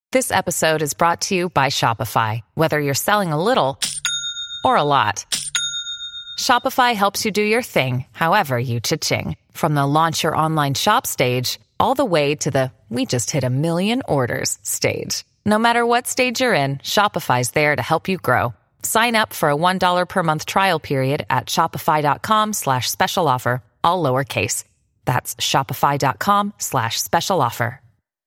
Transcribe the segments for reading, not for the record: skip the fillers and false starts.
This episode is brought to you by Shopify. Whether you're selling a little or a lot, Shopify helps you do your thing, however you cha-ching. From the launch your online shop stage, all the way to the we just hit 1 million orders stage. No matter what stage you're in, Shopify's there to help you grow. Sign up for a $1 per month trial period at shopify.com/special offer, all lowercase. That's shopify.com/special offer.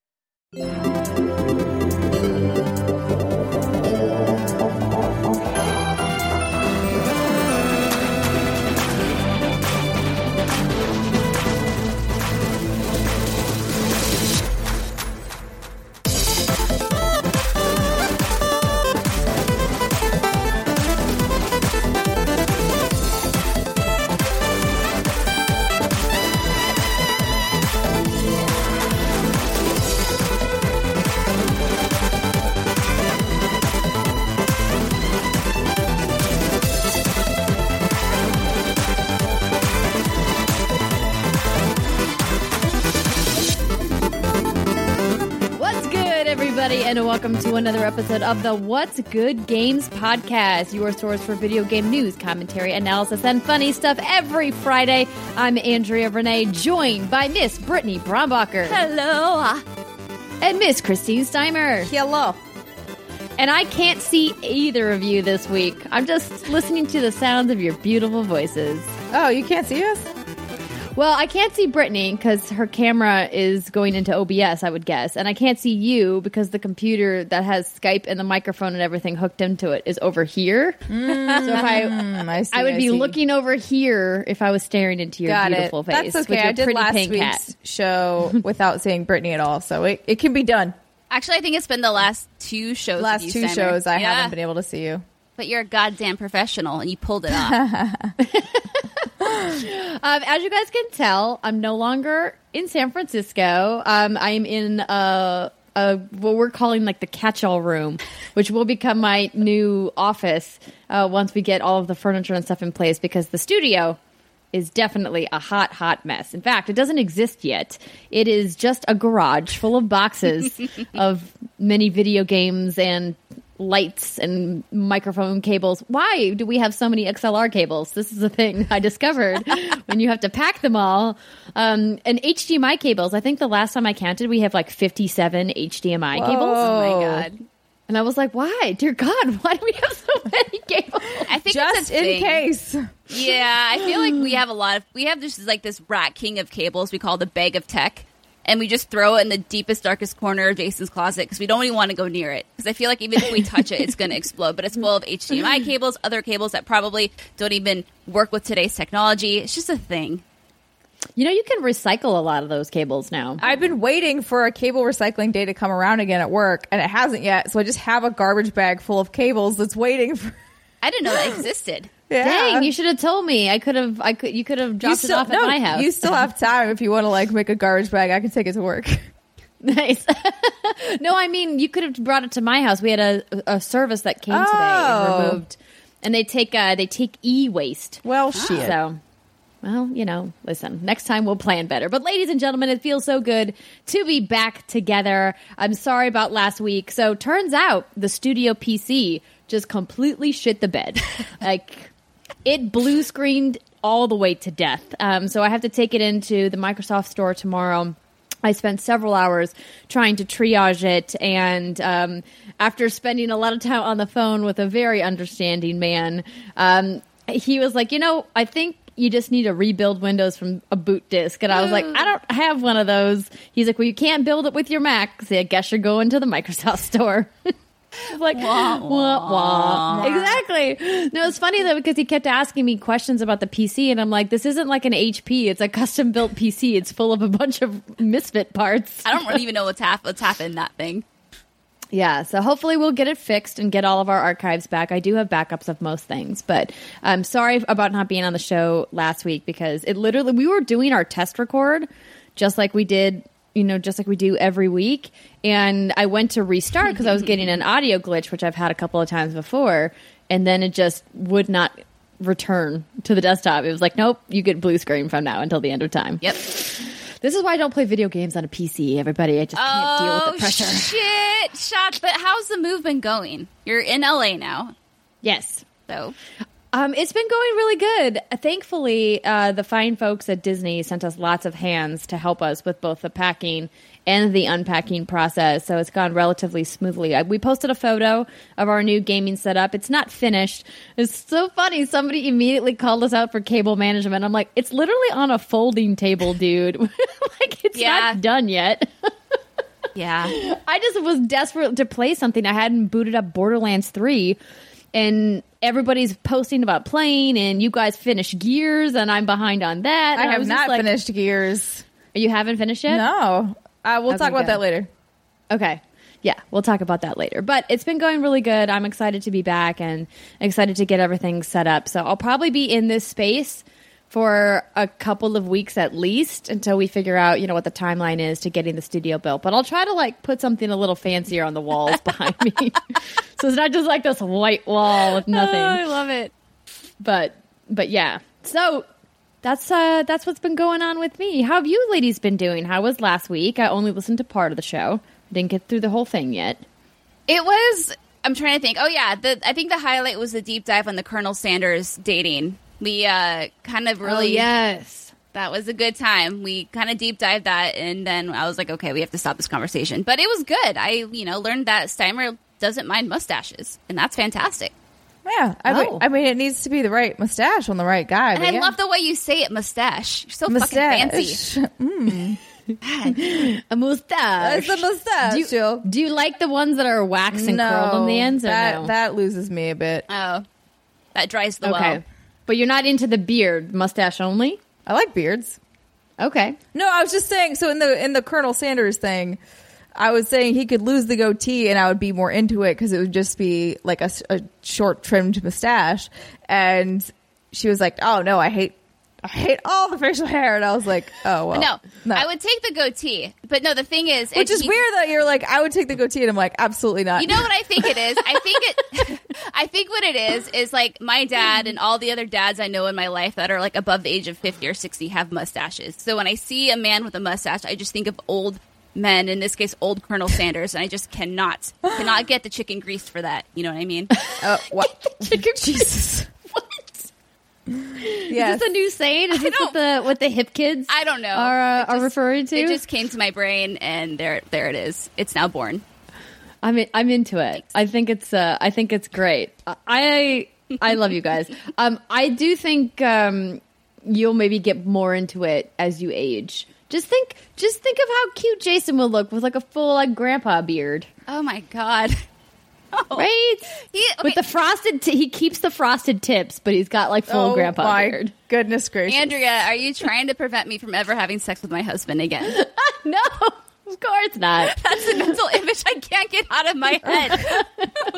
And welcome to another episode of the What's Good Games podcast, your source for video game news, commentary, analysis, and funny stuff every Friday. I'm Andrea Renee, joined by Miss Brittany Brombacher. Hello. And Miss Christine Steimer. Hello. And I can't see either of you this week. I'm just listening to the sounds of your beautiful voices. Oh, you can't see us? Well, I can't see Brittany because her camera is going into OBS, I would guess. And I can't see you because the computer that has Skype and the microphone and everything hooked into it is over here. So if I would be looking over here if I was staring into your beautiful face. That's okay. I did last week's show without seeing Brittany at all, so it can be done. Actually, I think it's been the last two shows. I haven't been able to see you. But you're a goddamn professional, and you pulled it off. As you guys can tell, I'm no longer in San Francisco. I'm in what we're calling like the catch-all room, which will become my new office once we get all of the furniture and stuff in place, because the studio is definitely a hot mess. In fact, it doesn't exist yet. It is just a garage full of boxes of many video games and lights and microphone cables. Why do we have so many XLR cables? This is the thing I discovered when you have to pack them all. And HDMI cables. I think the last time I counted, we have like 57 HDMI cables. Oh my God. And I was like, why? Dear God, why do we have so many cables? I think just it's a thing. In case. Yeah, I feel like we have this rat king of cables we call the bag of tech. And we just throw it in the deepest, darkest corner of Jason's closet because we don't even want to go near it. Because I feel like even if we touch it, it's going to explode. But it's full of HDMI cables, other cables that probably don't even work with today's technology. It's just a thing. You know, you can recycle a lot of those cables now. I've been waiting for a cable recycling day to come around again at work, and it hasn't yet. So I just have a garbage bag full of cables that's waiting for... I didn't know that existed. Yeah. Dang, you should have told me. You could have dropped it off at my house. You still have time if you want to make a garbage bag. I can take it to work. Nice. No, I mean, you could have brought it to my house. We had a service that came today and removed, and they take e-waste. Well, shit. So, well, listen, next time we'll plan better. But ladies and gentlemen, it feels so good to be back together. I'm sorry about last week. So turns out the studio PC just completely shit the bed. It blue screened all the way to death. So I have to take it into the Microsoft Store tomorrow. I spent several hours trying to triage it, and after spending a lot of time on the phone with a very understanding man, he was like, I think you just need to rebuild Windows from a boot disk. And I was like, I don't have one of those. He's like, well, you can't build it with your Mac. So I guess you're going to the Microsoft Store. Like, wah, wah, wah. Exactly. No, it's funny though, because he kept asking me questions about the PC, and I'm like, this isn't like an HP. It's a custom built PC. It's full of a bunch of misfit parts. I don't really even know what's happened in that thing. Yeah, so hopefully we'll get it fixed and get all of our archives back. I do have backups of most things, but I'm sorry about not being on the show last week, because we were doing our test record just like we did, just like we do every week. And I went to restart because I was getting an audio glitch, which I've had a couple of times before. And then it just would not return to the desktop. It was like, nope, you get blue screen from now until the end of time. Yep. This is why I don't play video games on a PC, everybody. I just can't deal with the pressure. Shit, shots. But how's the move been going? You're in LA now. Yes. So it's been going really good. Thankfully, the fine folks at Disney sent us lots of hands to help us with both the packing and the unpacking process. So it's gone relatively smoothly. We posted a photo of our new gaming setup. It's not finished. It's so funny. Somebody immediately called us out for cable management. I'm like, it's literally on a folding table, dude. Like, it's not done yet. Yeah. I just was desperate to play something. I hadn't booted up Borderlands 3, and everybody's posting about playing, and you guys finished Gears, and I'm behind on that. I have not finished Gears. You haven't finished yet? No. We'll talk about that later. Okay. Yeah, we'll talk about that later. But it's been going really good. I'm excited to be back and excited to get everything set up. So I'll probably be in this space for a couple of weeks at least until we figure out, what the timeline is to getting the studio built. But I'll try to put something a little fancier on the walls behind me. So it's not just like this white wall with nothing. Oh, I love it. But yeah. So that's what's been going on with me. How have you ladies been doing? How was last week? I only listened to part of the show. I didn't get through the whole thing yet. It was, I'm trying to think. Oh, yeah. I think the highlight was the deep dive on the Colonel Sanders dating. We kind of really... Oh, yes. That was a good time. We kind of deep dived that, and then I was like, okay, we have to stop this conversation. But it was good. I, learned that Steimer doesn't mind mustaches, and that's fantastic. Yeah. I mean, it needs to be the right mustache on the right guy. And I love the way you say it, mustache. You're so fucking fancy. A mustache. It's a mustache. Do you like the ones that are wax and curled on the ends? Or no? That loses me a bit. Oh, that dries the well. But you're not into the beard, mustache only? I like beards. Okay. No, I was just saying, so in the Colonel Sanders thing, I was saying he could lose the goatee and I would be more into it because it would just be like a short trimmed mustache. And she was like, oh no, I hate all the facial hair. And I was like, oh, well. No, I would take the goatee. But no, the thing is... Which is weird that you're like, I would take the goatee. And I'm like, absolutely not. You know what I think it is? I think what it is like my dad and all the other dads I know in my life that are like above the age of 50 or 60 have mustaches. So when I see a man with a mustache, I just think of old men, in this case, old Colonel Sanders. And I just cannot get the chicken greased for that. You know what I mean? What? Chicken Jesus. Yes. Is this a new saying? Is this what the hip kids I don't know. Are referring to? It just came to my brain, and there it is. It's now born. I'm into it. I think it's great. I love you guys. I do think you'll maybe get more into it as you age. Just think of how cute Jason will look with like a full grandpa beard. Oh my god. Right? With the frosted he keeps the frosted tips, but he's got like full grandpa beard. Goodness gracious. Andrea, are you trying to prevent me from ever having sex with my husband again? No, of course not. That's a mental image I can't get out of my head. Oh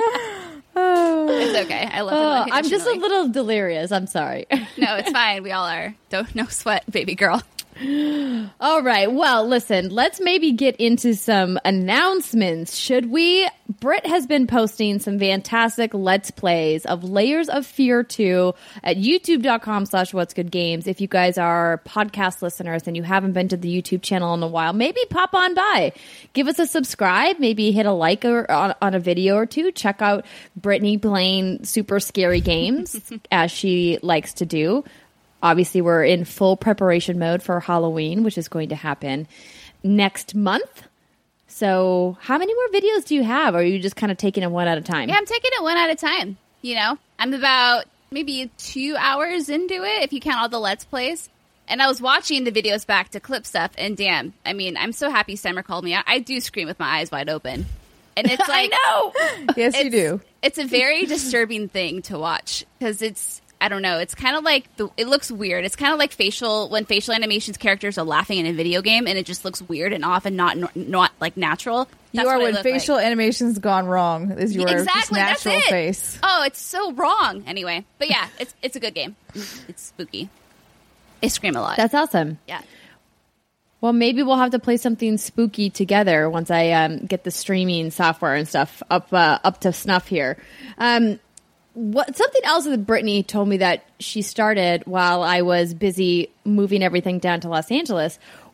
god. It's okay. I love him. I'm just a little delirious. I'm sorry. No, it's fine. We all are. No sweat, baby girl. All right. Well, listen, let's maybe get into some announcements. Should we? Britt has been posting some fantastic Let's Plays of Layers of Fear 2 at youtube.com/whatsgoodgames. If you guys are podcast listeners and you haven't been to the YouTube channel in a while, maybe pop on by. Give us a subscribe. Maybe hit a like on a video or two. Check out Brittany playing super scary games as she likes to do. Obviously, we're in full preparation mode for Halloween, which is going to happen next month. So how many more videos do you have? Or are you just kind of taking it one at a time? Yeah, I'm taking it one at a time. I'm about maybe 2 hours into it, if you count all the Let's Plays. And I was watching the videos back to clip stuff, and damn, I mean, I'm so happy Summer called me out. I do scream with my eyes wide open. And it's like... I know! Yes, you do. It's a very disturbing thing to watch, because it's... I don't know. It's kind of like it looks weird. It's kind of like when facial animations characters are laughing in a video game, and it just looks weird and off and not like natural. That's when facial animations gone wrong. Is your exactly just natural that's it. face? Oh, it's so wrong. Anyway, but yeah, it's a good game. It's spooky. I scream a lot. That's awesome. Yeah. Well, maybe we'll have to play something spooky together once I get the streaming software and stuff up to snuff here. Something else that Brittany told me that she started while I was busy moving everything down to Los Angeles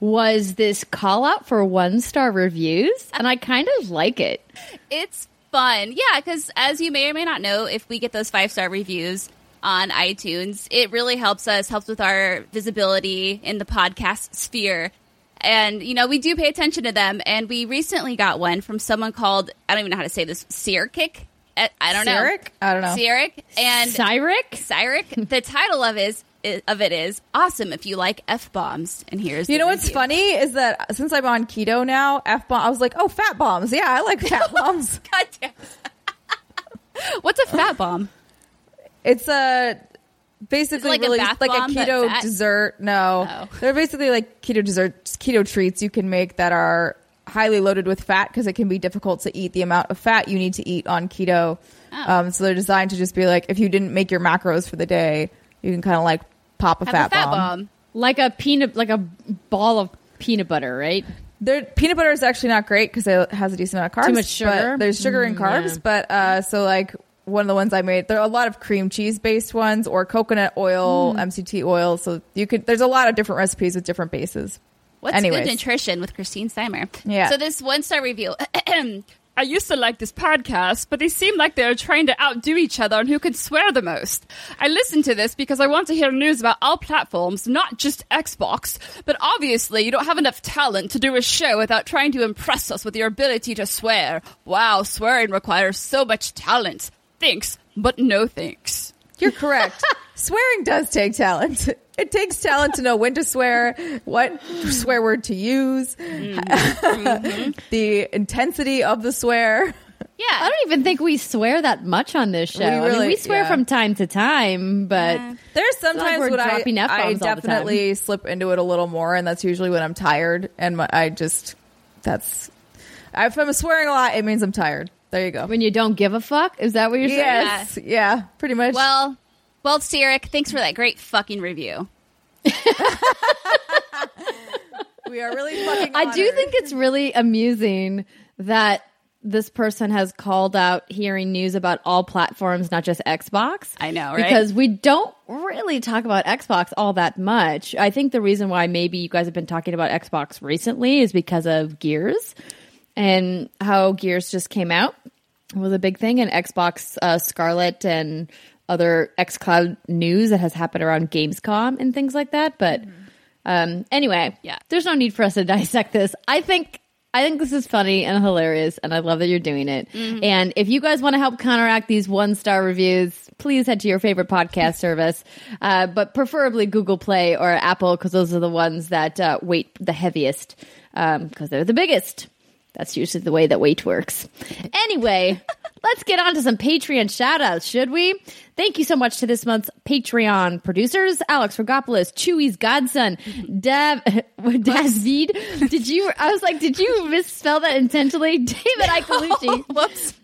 was this call out for 1-star reviews, and I kind of like it. It's fun. Yeah, because as you may or may not know, if we get those 5-star reviews on iTunes, it really helps with our visibility in the podcast sphere. And, you know, we do pay attention to them. And we recently got one from someone called, I don't even know how to say this, Cyric? I don't know. Cyric? I don't know. Cyric. And Cyric? The title of it is awesome if you like F-bombs. And here's You the know what's review. funny is that since I'm on keto now, F-bomb, I was like, oh, fat bombs. Yeah, I like fat bombs. God damn. What's a fat bomb? It's basically like a really bath like a bomb, but keto fat? dessert. No, Oh. they're basically like keto desserts, keto treats you can make that are highly loaded with fat because it can be difficult to eat the amount of fat you need to eat on keto. Oh. So they're designed to just be like, if you didn't make your macros for the day, you can kind of like pop a Have fat a bomb. Like a ball of peanut butter, right? Peanut butter is actually not great because it has a decent amount of carbs. Too much sugar? But there's sugar and carbs, yeah. but so like one of the ones I made, there are a lot of cream cheese based ones or coconut oil, MCT oil. So there's a lot of different recipes with different bases. What's Anyways. good nutrition with Christine Steimer? Yeah. So this 1-star review. I used to like this podcast, but they seem like they're trying to outdo each other on who can swear the most. I listen to this because I want to hear news about all platforms, not just Xbox. But obviously, you don't have enough talent to do a show without trying to impress us with your ability to swear. Wow, swearing requires so much talent. Thanks, but no thanks. You're correct. Swearing does take talent. It takes talent to know when to swear, what swear word to use, the intensity of the swear. Yeah. I don't even think we swear that much on this show. I mean, we swear from time to time, but There's like sometimes we're when I dropping F-bombs all the time. definitely slip into it a little more, and that's usually when I'm tired. And if I'm swearing a lot, it means I'm tired. There you go. when you don't give a fuck, is that what you're saying? Yes, yeah, pretty much. Well, Cyric, thanks for that great fucking review. we are really fucking. I do honored. think it's really amusing that this person has called out hearing news about all platforms, not just Xbox. I know, right? Because we don't really talk about Xbox all that much. I think the reason why maybe you guys have been talking about Xbox recently is because of Gears and how Gears just came out was a big thing, and Xbox Scarlet and other xCloud news that has happened around Gamescom and things like that. But anyway, Yeah. there's no need for us to dissect this. I think this is funny and hilarious, and I love that you're doing it. And if you guys want to help counteract these 1-star reviews, please head to your favorite podcast service, but preferably Google Play or Apple, because those are the ones that weight the heaviest, because they're the biggest. That's usually the way that weight works. Anyway, let's get on to some Patreon shout-outs, should we? Thank you so much to this month's Patreon producers, Alex Rogopoulos, Chewy's godson, David. Did you misspell that intentionally? David Icolucci. Whoops.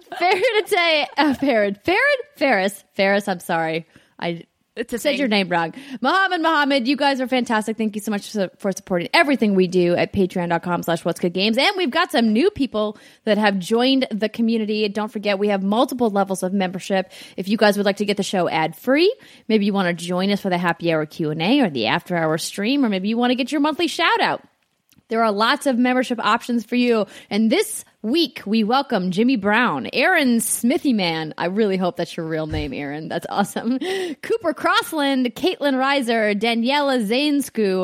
Ferris, I'm sorry. I It's a said thing. your name wrong. Mohammed, you guys are fantastic. Thank you so much for supporting everything we do at patreon.com/whatsgoodgames. And we've got some new people that have joined the community. Don't forget, we have multiple levels of membership. If you guys would like to get the show ad-free, maybe you want to join us for the happy hour Q&A or the after hour stream, or maybe you want to get your monthly shout out. There are lots of membership options for you. And this week, we welcome Jimmy Brown, Aaron Smithyman. I really hope that's your real name, Aaron. That's awesome. Cooper Crossland, Caitlin Reiser, Daniela Zainsku,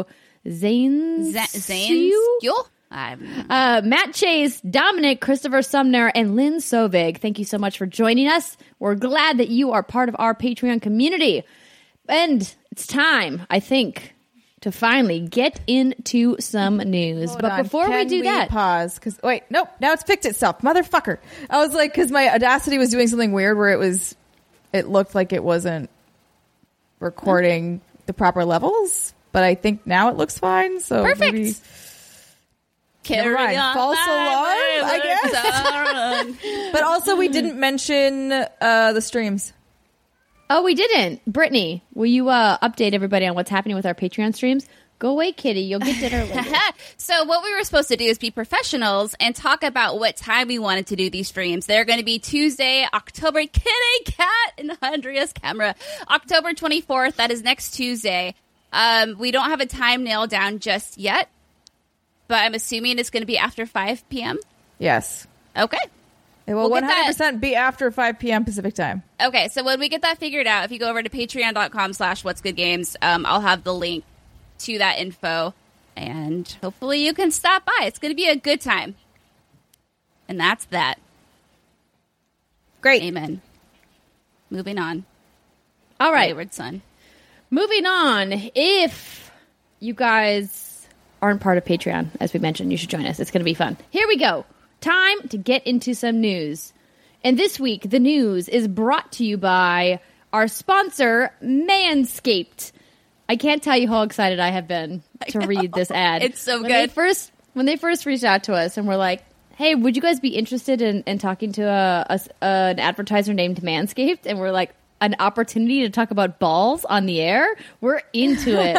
Matt Chase, Dominic, Christopher Sumner, and Lynn Sovig. Thank you so much for joining us. We're glad that you are part of our Patreon community. And it's time, I think, to finally get into some news. Hold but on. before we Can do that, pause, because wait, nope, now it's fixed itself, motherfucker. I was like, because my Audacity was doing something weird where it looked like it wasn't recording the proper levels, but I think now it looks fine. So Perfect. maybe Carry mind. on False my alarm, I words on. But also, we didn't mention the streams. oh, we didn't. Brittany, will you update everybody on what's happening with our Patreon streams? Go away, kitty. You'll get dinner later. So what we were supposed to do is be professionals and talk about what time we wanted to do these streams. They're going to be Tuesday, October, Kitty Cat and Andrea's camera, October 24th. That is next Tuesday. We don't have a time nailed down just yet. but I'm assuming it's going to be after 5 p.m. Yes. Okay. It will We'll get 100% be after 5 p.m. Pacific time. Okay, so when we get that figured out, if you go over to patreon.com/whatsgoodgames, I'll have the link to that info, and hopefully you can stop by. It's going to be a good time. And that's that. Great. Amen. Moving on. All right. Wayward son. Moving on. If you guys aren't part of Patreon, as we mentioned, you should join us. It's going to be fun. Here we go. Time to get into some news. And this week, the news is brought to you by our sponsor, Manscaped. I can't tell you how excited I have been to read this ad. It's so when good. When they first reached out to us and were like, hey, would you guys be interested in talking to an advertiser named Manscaped? And we're like, an opportunity to talk about balls on the air? We're into it.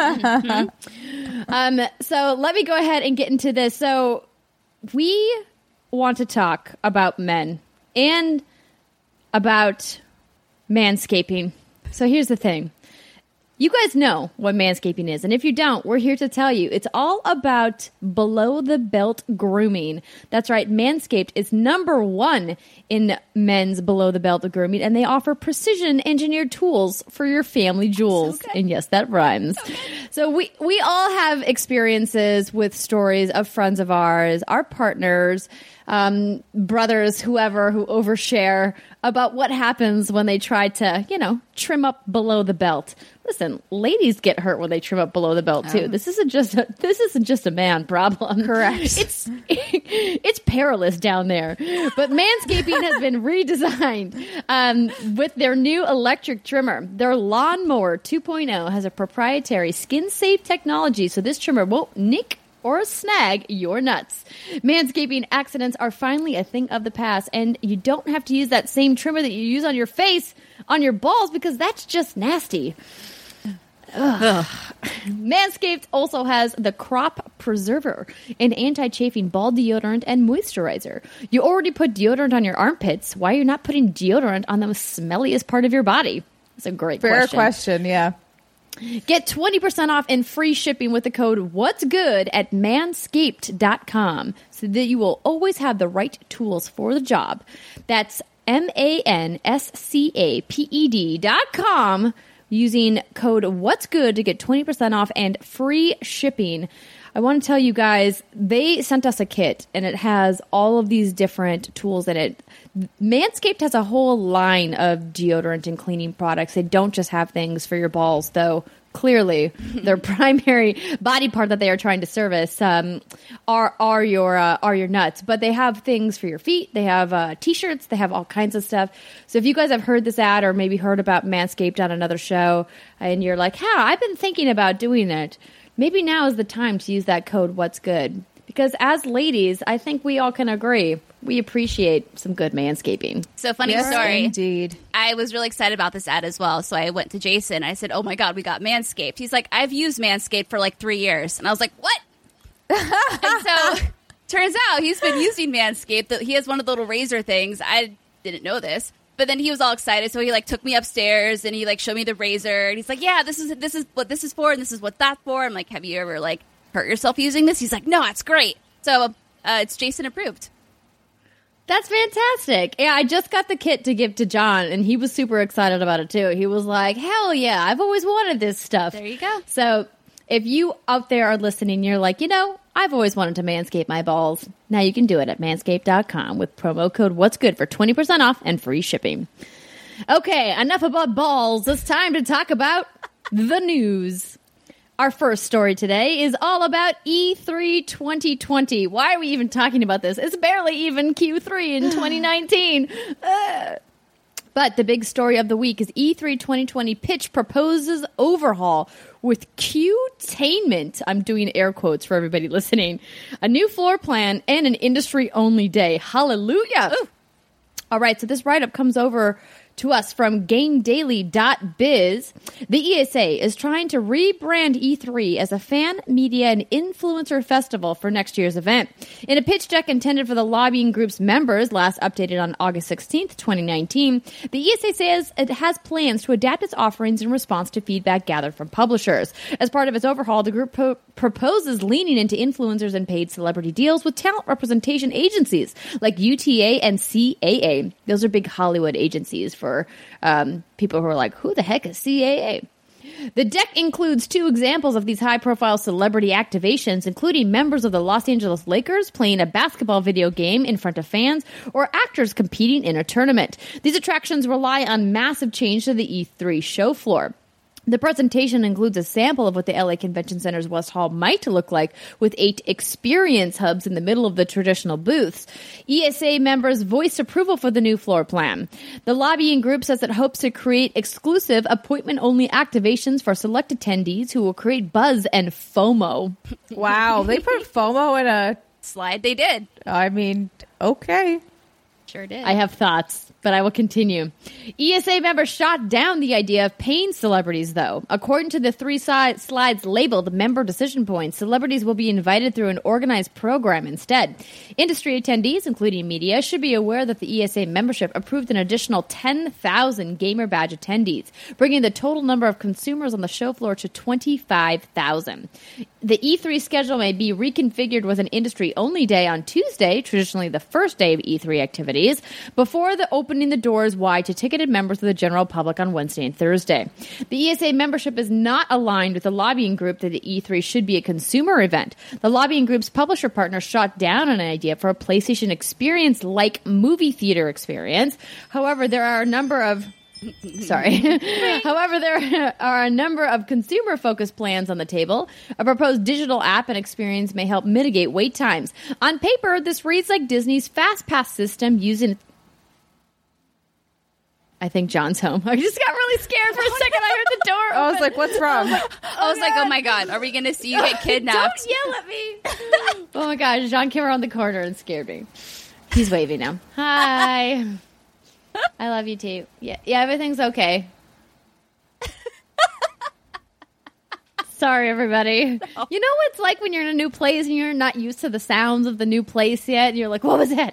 So let me go ahead and get into this. So we want to talk about men and about manscaping. So here's the thing. You guys know what manscaping is, and if you don't, we're here to tell you. It's all about below-the-belt grooming. That's right, Manscaped is #1 in men's below-the-belt grooming, and they offer precision-engineered tools for your family jewels. And yes, that rhymes. So we all have experiences with stories of friends of ours, our partners, brothers, whoever, who overshare about what happens when they try to, trim up below the belt. Listen, ladies get hurt when they trim up below the belt too. This isn't just a man problem. Correct. It's perilous down there. But Manscaping has been redesigned with their new electric trimmer. Their Lawnmower 2.0 has a proprietary skin-safe technology, so this trimmer won't nick or snag your nuts. Manscaping accidents are finally a thing of the past, and you don't have to use that same trimmer that you use on your face, on your balls, because that's just nasty. Ugh. Manscaped also has the Crop Preserver, an anti-chafing ball deodorant and moisturizer. You already put deodorant on your armpits. Why are you not putting deodorant on the smelliest part of your body? That's a great Fair question, yeah. Get 20% off and free shipping with the code What's Good at manscaped.com so that you will always have the right tools for the job. That's manscaped.com using code What's Good to get 20% off and free shipping. I want to tell you guys, they sent us a kit and it has all of these different tools in it. Manscaped has a whole line of deodorant and cleaning products. They don't just have things for your balls, though clearly their primary body part that they are trying to service are your nuts. But they have things for your feet. They have T-shirts. They have all kinds of stuff. So if you guys have heard this ad or maybe heard about Manscaped on another show and you're like, I've been thinking about doing it, maybe now is the time to use that code What's Good. Because as ladies, I think we all can agree, we appreciate some good manscaping. So funny story. Indeed. I was really excited about this ad as well. So I went to Jason. I said, oh my God, we got Manscaped. He's like, I've used Manscaped for like 3 years. And I was like, what? And so turns out he's been using Manscaped. He has one of the little razor things. I didn't know this. But then he was all excited, so he took me upstairs and he showed me the razor, and he's like, "Yeah, this is what this is for, and this is what that's for." I'm like, "Have you ever hurt yourself using this?" He's like, "No, it's great." So it's Jason approved. That's fantastic. Yeah, I just got the kit to give to John, and he was super excited about it too. He was like, "Hell yeah, I've always wanted this stuff." There you go. So if you out there are listening, you're like, I've always wanted to manscape my balls. Now you can do it at manscaped.com with promo code What's Good for 20% off and free shipping. Okay, enough about balls. It's time to talk about the news. Our first story today is all about E3 2020. Why are we even talking about this? It's barely even Q3 in 2019. But the big story of the week is E3 2020 pitch proposes overhaul with Qtainment. I'm doing air quotes for everybody listening. A new floor plan and an industry-only day. Hallelujah. Ooh. All right, so this write-up comes over to us from GameDaily.biz. The ESA is trying to rebrand E3 as a fan, media, and influencer festival for next year's event. In a pitch deck intended for the lobbying group's members, last updated on August 16th, 2019, the ESA says it has plans to adapt its offerings in response to feedback gathered from publishers. As part of its overhaul, the group proposes leaning into influencers and paid celebrity deals with talent representation agencies like UTA and CAA. Those are big Hollywood agencies for people who are like, who the heck is CAA? The deck includes 2 examples of these high-profile celebrity activations, including members of the Los Angeles Lakers playing a basketball video game in front of fans or actors competing in a tournament. These attractions rely on massive change to the E3 show floor. The presentation includes a sample of what the LA Convention Center's West Hall might look like, with 8 experience hubs in the middle of the traditional booths. ESA members voiced approval for the new floor plan. The lobbying group says it hopes to create exclusive appointment-only activations for select attendees who will create buzz and FOMO. Wow, they put FOMO in a Slide they did. I mean, okay. Sure did. I have thoughts, but I will continue. ESA members shot down the idea of paying celebrities, though. According to the 3 slides labeled member decision points, celebrities will be invited through an organized program instead. Industry attendees, including media, should be aware that the ESA membership approved an additional 10,000 Gamer Badge attendees, bringing the total number of consumers on the show floor to 25,000. The E3 schedule may be reconfigured with an industry-only day on Tuesday, traditionally the first day of E3 activities, before opening the doors wide to ticketed members of the general public on Wednesday and Thursday. The ESA membership is not aligned with the lobbying group that the E3 should be a consumer event. The lobbying group's publisher partner shot down an idea for a PlayStation experience-like movie theater experience. However, there are a number of However, there are a number of consumer-focused plans on the table. A proposed digital app and experience may help mitigate wait times. On paper, this reads like Disney's Fast Pass system using... I think John's home. I just got really scared for a second. I heard the door open. I was like, what's wrong? I was like, oh my God, are we going to see you get kidnapped? Don't yell at me. Oh my gosh, John came around the corner and scared me. He's waving now. Hi. I love you too. Yeah, everything's okay. Sorry, everybody. No. You know what it's like when you're in a new place and you're not used to the sounds of the new place yet? And you're like, what was that?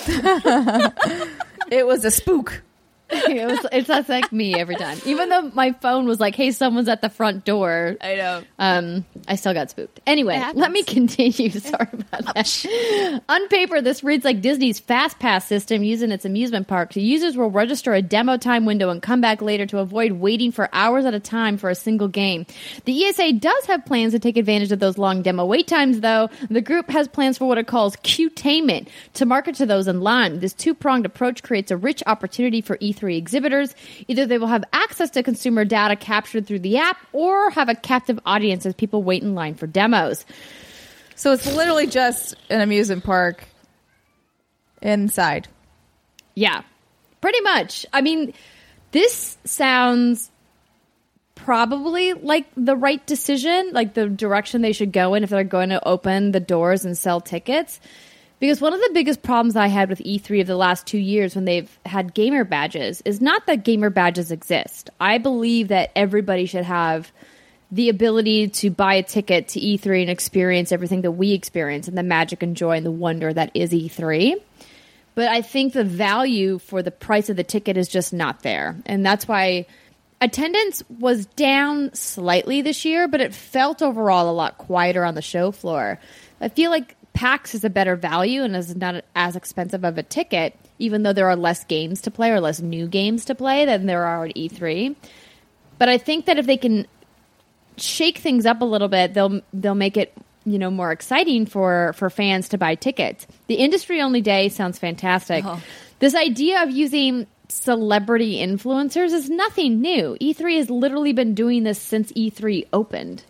It was a spook. It's like me every time. Even though my phone was like, hey, someone's at the front door. I know. I still got spooked. Anyway, let me continue. Sorry about that. On paper, this reads like Disney's Fast Pass system used in its amusement park. Users will register a demo time window and come back later to avoid waiting for hours at a time for a single game. The ESA does have plans to take advantage of those long demo wait times, though. The group has plans for what it calls Qtainment to market to those in line. This two-pronged approach creates a rich opportunity for E3 exhibitors. Either they will have access to consumer data captured through the app or have a captive audience as people wait in line for demos. So it's literally just an amusement park inside. Yeah, pretty much. I mean, this sounds probably like the right decision, like the direction they should go in if they're going to open the doors and sell tickets. Because one of the biggest problems I had with E3 of the last 2 years when they've had gamer badges is not that gamer badges exist. I believe that everybody should have the ability to buy a ticket to E3 and experience everything that we experience and the magic and joy and the wonder that is E3. But I think the value for the price of the ticket is just not there. And that's why attendance was down slightly this year, but it felt overall a lot quieter on the show floor. I feel like PAX is a better value and is not as expensive of a ticket, even though there are less games to play or less new games to play than there are at E3. But I think that if they can shake things up a little bit, they'll make it more exciting for fans to buy tickets. The industry-only day sounds fantastic. Oh. This idea of using celebrity influencers is nothing new. E3 has literally been doing this since E3 opened.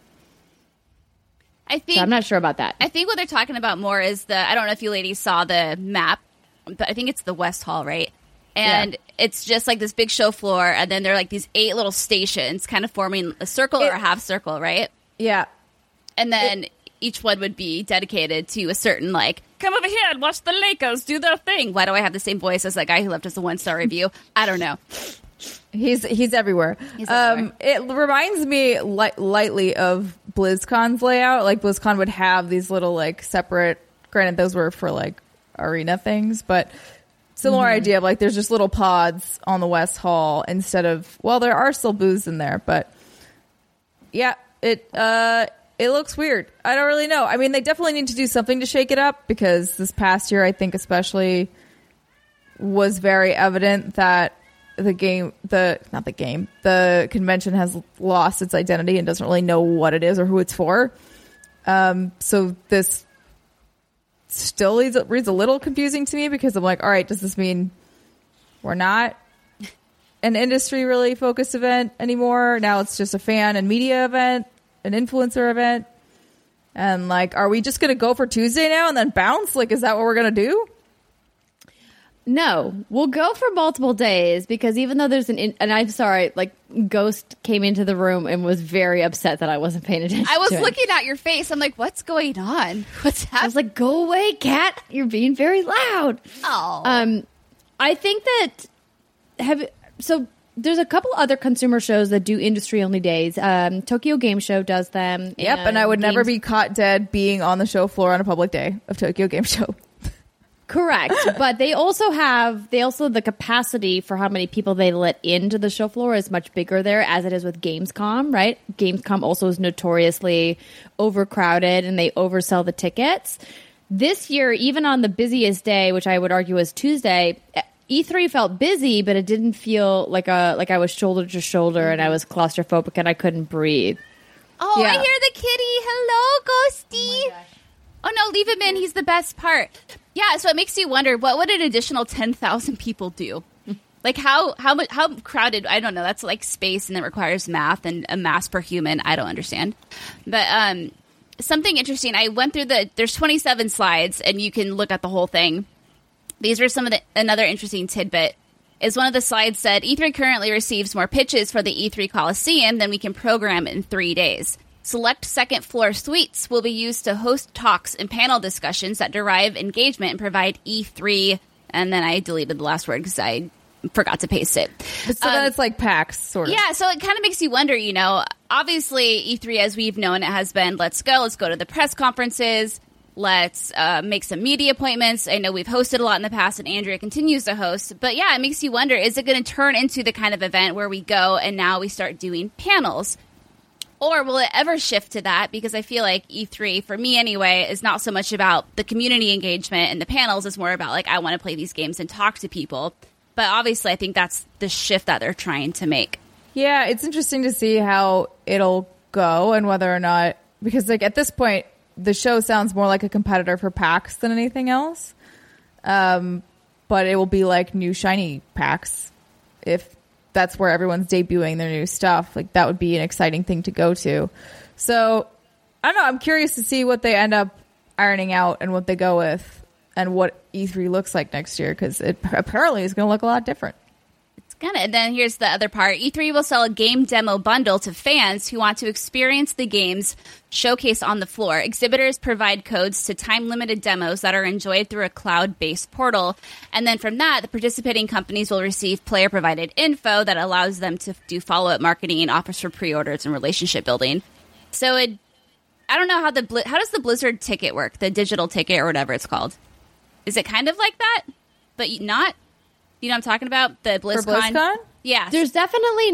So I'm not sure about that. I think what they're talking about more is I don't know if you ladies saw the map, but I think it's the West Hall, right? And it's just like this big show floor, and then there are like these 8 little stations kind of forming a circle or a half circle, right? Yeah. And then each one would be dedicated to a certain, like, come over here and watch the Lakers do their thing. Why do I have the same voice as that guy who left us a 1-star review? I don't know. He's everywhere. It reminds me lightly of BlizzCon's layout. Like BlizzCon would have these little like separate. Granted, those were for like arena things, but similar idea of like there's just little pods on the West Hall instead of. Well, there are still booths in there, but yeah, It looks weird. I don't really know. I mean, they definitely need to do something to shake it up, because this past year, I think especially, was very evident that the convention has lost its identity and doesn't really know what it is or who it's for. So this still reads a little confusing to me, because I'm like, all right, does this mean we're not an industry really focused event anymore? Now it's just a fan and media event, an influencer event. And like, are we just going to go for Tuesday now and then bounce? Like, is that what we're going to do? No, we'll go for multiple days, because even though there's and I'm sorry, like Ghost came into the room and was very upset that I wasn't paying attention. I was to looking at your face. I'm like, what's going on? What's happening? I was like, go away, cat. You're being very loud. Oh. I think that there's a couple other consumer shows that do industry only days. Tokyo Game Show does them. Yep, and I would never be caught dead being on the show floor on a public day of Tokyo Game Show. Correct, but they also the capacity for how many people they let into the show floor is much bigger there, as it is with Gamescom, right? Gamescom also is notoriously overcrowded, and they oversell the tickets. This year, even on the busiest day, which I would argue is Tuesday, E3 felt busy, but it didn't feel like I was shoulder to shoulder and I was claustrophobic and I couldn't breathe. Oh, Yeah. I hear the kitty. Hello, Ghosty. Oh, no, leave him in. He's the best part. Yeah, so it makes you wonder, what would an additional 10,000 people do? Like, how crowded? I don't know. That's like space, and it requires math and a mass per human. I don't understand. But something interesting, I went through there's 27 slides, and you can look at the whole thing. These are another interesting tidbit. Is one of the slides said, E3 currently receives more pitches for the E3 Coliseum than we can program in 3 days. Select second floor suites will be used to host talks and panel discussions that derive engagement and provide E3. And then I deleted the last word because I forgot to paste it. So then it's like PAX, sort of. Yeah, so it kind of makes you wonder, obviously E3, as we've known, it has been, let's go to the press conferences. Let's make some media appointments. I know we've hosted a lot in the past, and Andrea continues to host. But yeah, it makes you wonder, is it going to turn into the kind of event where we go and now we start doing panels? Or will it ever shift to that? Because I feel like E3, for me anyway, is not so much about the community engagement and the panels. It's more about, like, I want to play these games and talk to people. But obviously, I think that's the shift that they're trying to make. Yeah, it's interesting to see how it'll go and whether or not, because like at this point, the show sounds more like a competitor for PAX than anything else. But it will be like new shiny PAX if that's where everyone's debuting their new stuff. Like, that would be an exciting thing to go to. So I don't know. I'm curious to see what they end up ironing out and what they go with and what E3 looks like next year, because it apparently is going to look a lot different. And then here's the other part. E3 will sell a game demo bundle to fans who want to experience the games showcased on the floor. Exhibitors provide codes to time-limited demos that are enjoyed through a cloud-based portal. And then from that, the participating companies will receive player-provided info that allows them to do follow-up marketing and offers for pre-orders and relationship building. So I don't know how does the Blizzard ticket work, the digital ticket or whatever it's called? Is it kind of like that, but not? You know what I'm talking about? The BlizzCon? For BlizzCon? Yeah. There's definitely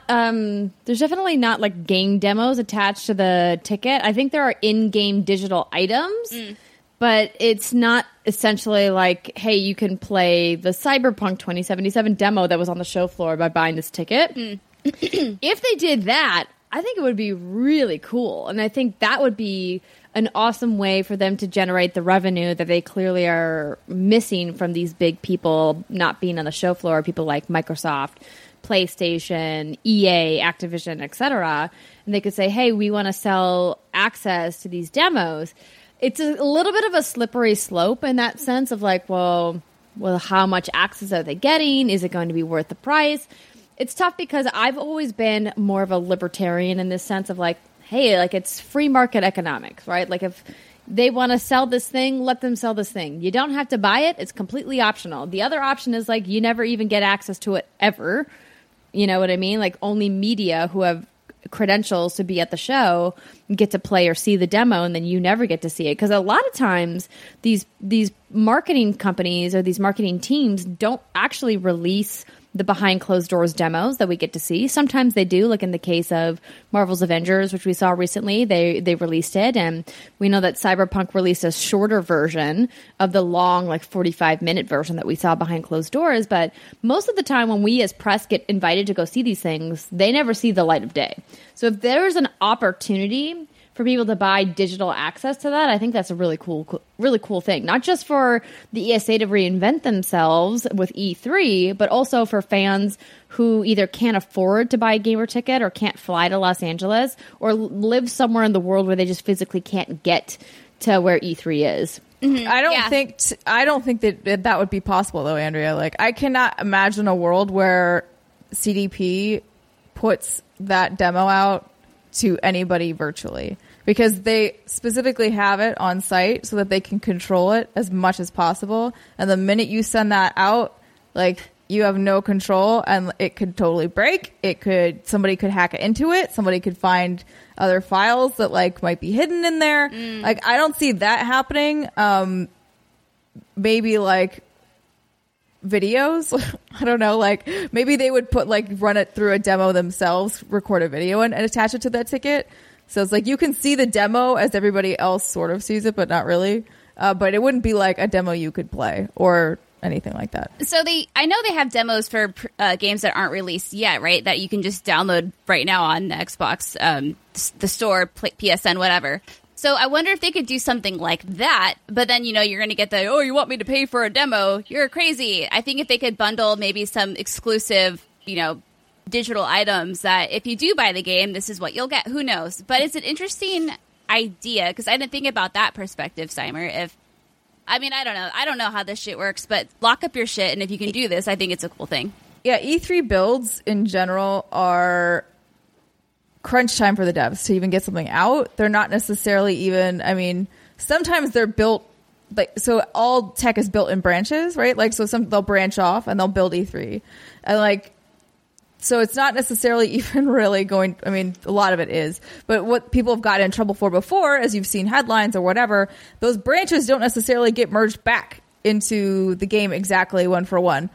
not like game demos attached to the ticket. I think there are in-game digital items, but it's not essentially like, hey, you can play the Cyberpunk 2077 demo that was on the show floor by buying this ticket. If they did that, I think it would be really cool. And I think that would be an awesome way for them to generate the revenue that they clearly are missing from these big people not being on the show floor, people like Microsoft, PlayStation, EA, Activision, etc. And they could say, hey, we want to sell access to these demos. It's a little bit of a slippery slope in that sense of like, well, how much access are they getting? Is it going to be worth the price? It's tough because I've always been more of a libertarian in this sense of like, hey, like it's free market economics, right? Like if they want to sell this thing, let them sell this thing. You don't have to buy it. It's completely optional. The other option is like you never even get access to it ever. You know what I mean? Like only media who have credentials to be at the show get to play or see the demo, and then you never get to see it. Because a lot of times these marketing companies or these marketing teams don't actually release the behind closed doors demos that we get to see. Sometimes they do, like in the case of Marvel's Avengers, which we saw recently, they released it. And we know that Cyberpunk released a shorter version of the long, like 45-minute version that we saw behind closed doors. But most of the time when we as press get invited to go see these things, they never see the light of day. So if there's an opportunity for people to buy digital access to that, I think that's a really cool thing. Not just for the ESA to reinvent themselves with E3, but also for fans who either can't afford to buy a gamer ticket or can't fly to Los Angeles or live somewhere in the world where they just physically can't get to where E3 is. Mm-hmm. I don't think that would be possible though, Andrea. Like, I cannot imagine a world where CDP puts that demo out to anybody virtually, because they specifically have it on site so that they can control it as much as possible. And the minute you send that out, like, you have no control, and it could totally break. Somebody could hack into it. Somebody could find other files that like might be hidden in there. Like, I don't see that happening. Maybe like videos. I don't know. Like, maybe they would run it through a demo themselves, record a video and attach it to that ticket. So it's like you can see the demo as everybody else sort of sees it, but not really. But it wouldn't be like a demo you could play or anything like that. So I know they have demos for games that aren't released yet, right? That you can just download right now on Xbox, the store, PSN, whatever. So I wonder if they could do something like that, but then, you're going to get the, you want me to pay for a demo? You're crazy. I think if they could bundle maybe some exclusive, digital items that if you do buy the game, this is what you'll get. Who knows? But it's an interesting idea, because I didn't think about that perspective, Simer. I don't know how this shit works, but lock up your shit, and if you can do this, I think it's a cool thing. Yeah, E3 builds in general are crunch time for the devs to even get something out. They're not necessarily even, sometimes they're built, like, so all tech is built in branches, right? Like, so they'll branch off and they'll build E3. And like, so it's not necessarily even really going, a lot of it is, but what people have gotten in trouble for before, as you've seen headlines or whatever, those branches don't necessarily get merged back into the game exactly one for one.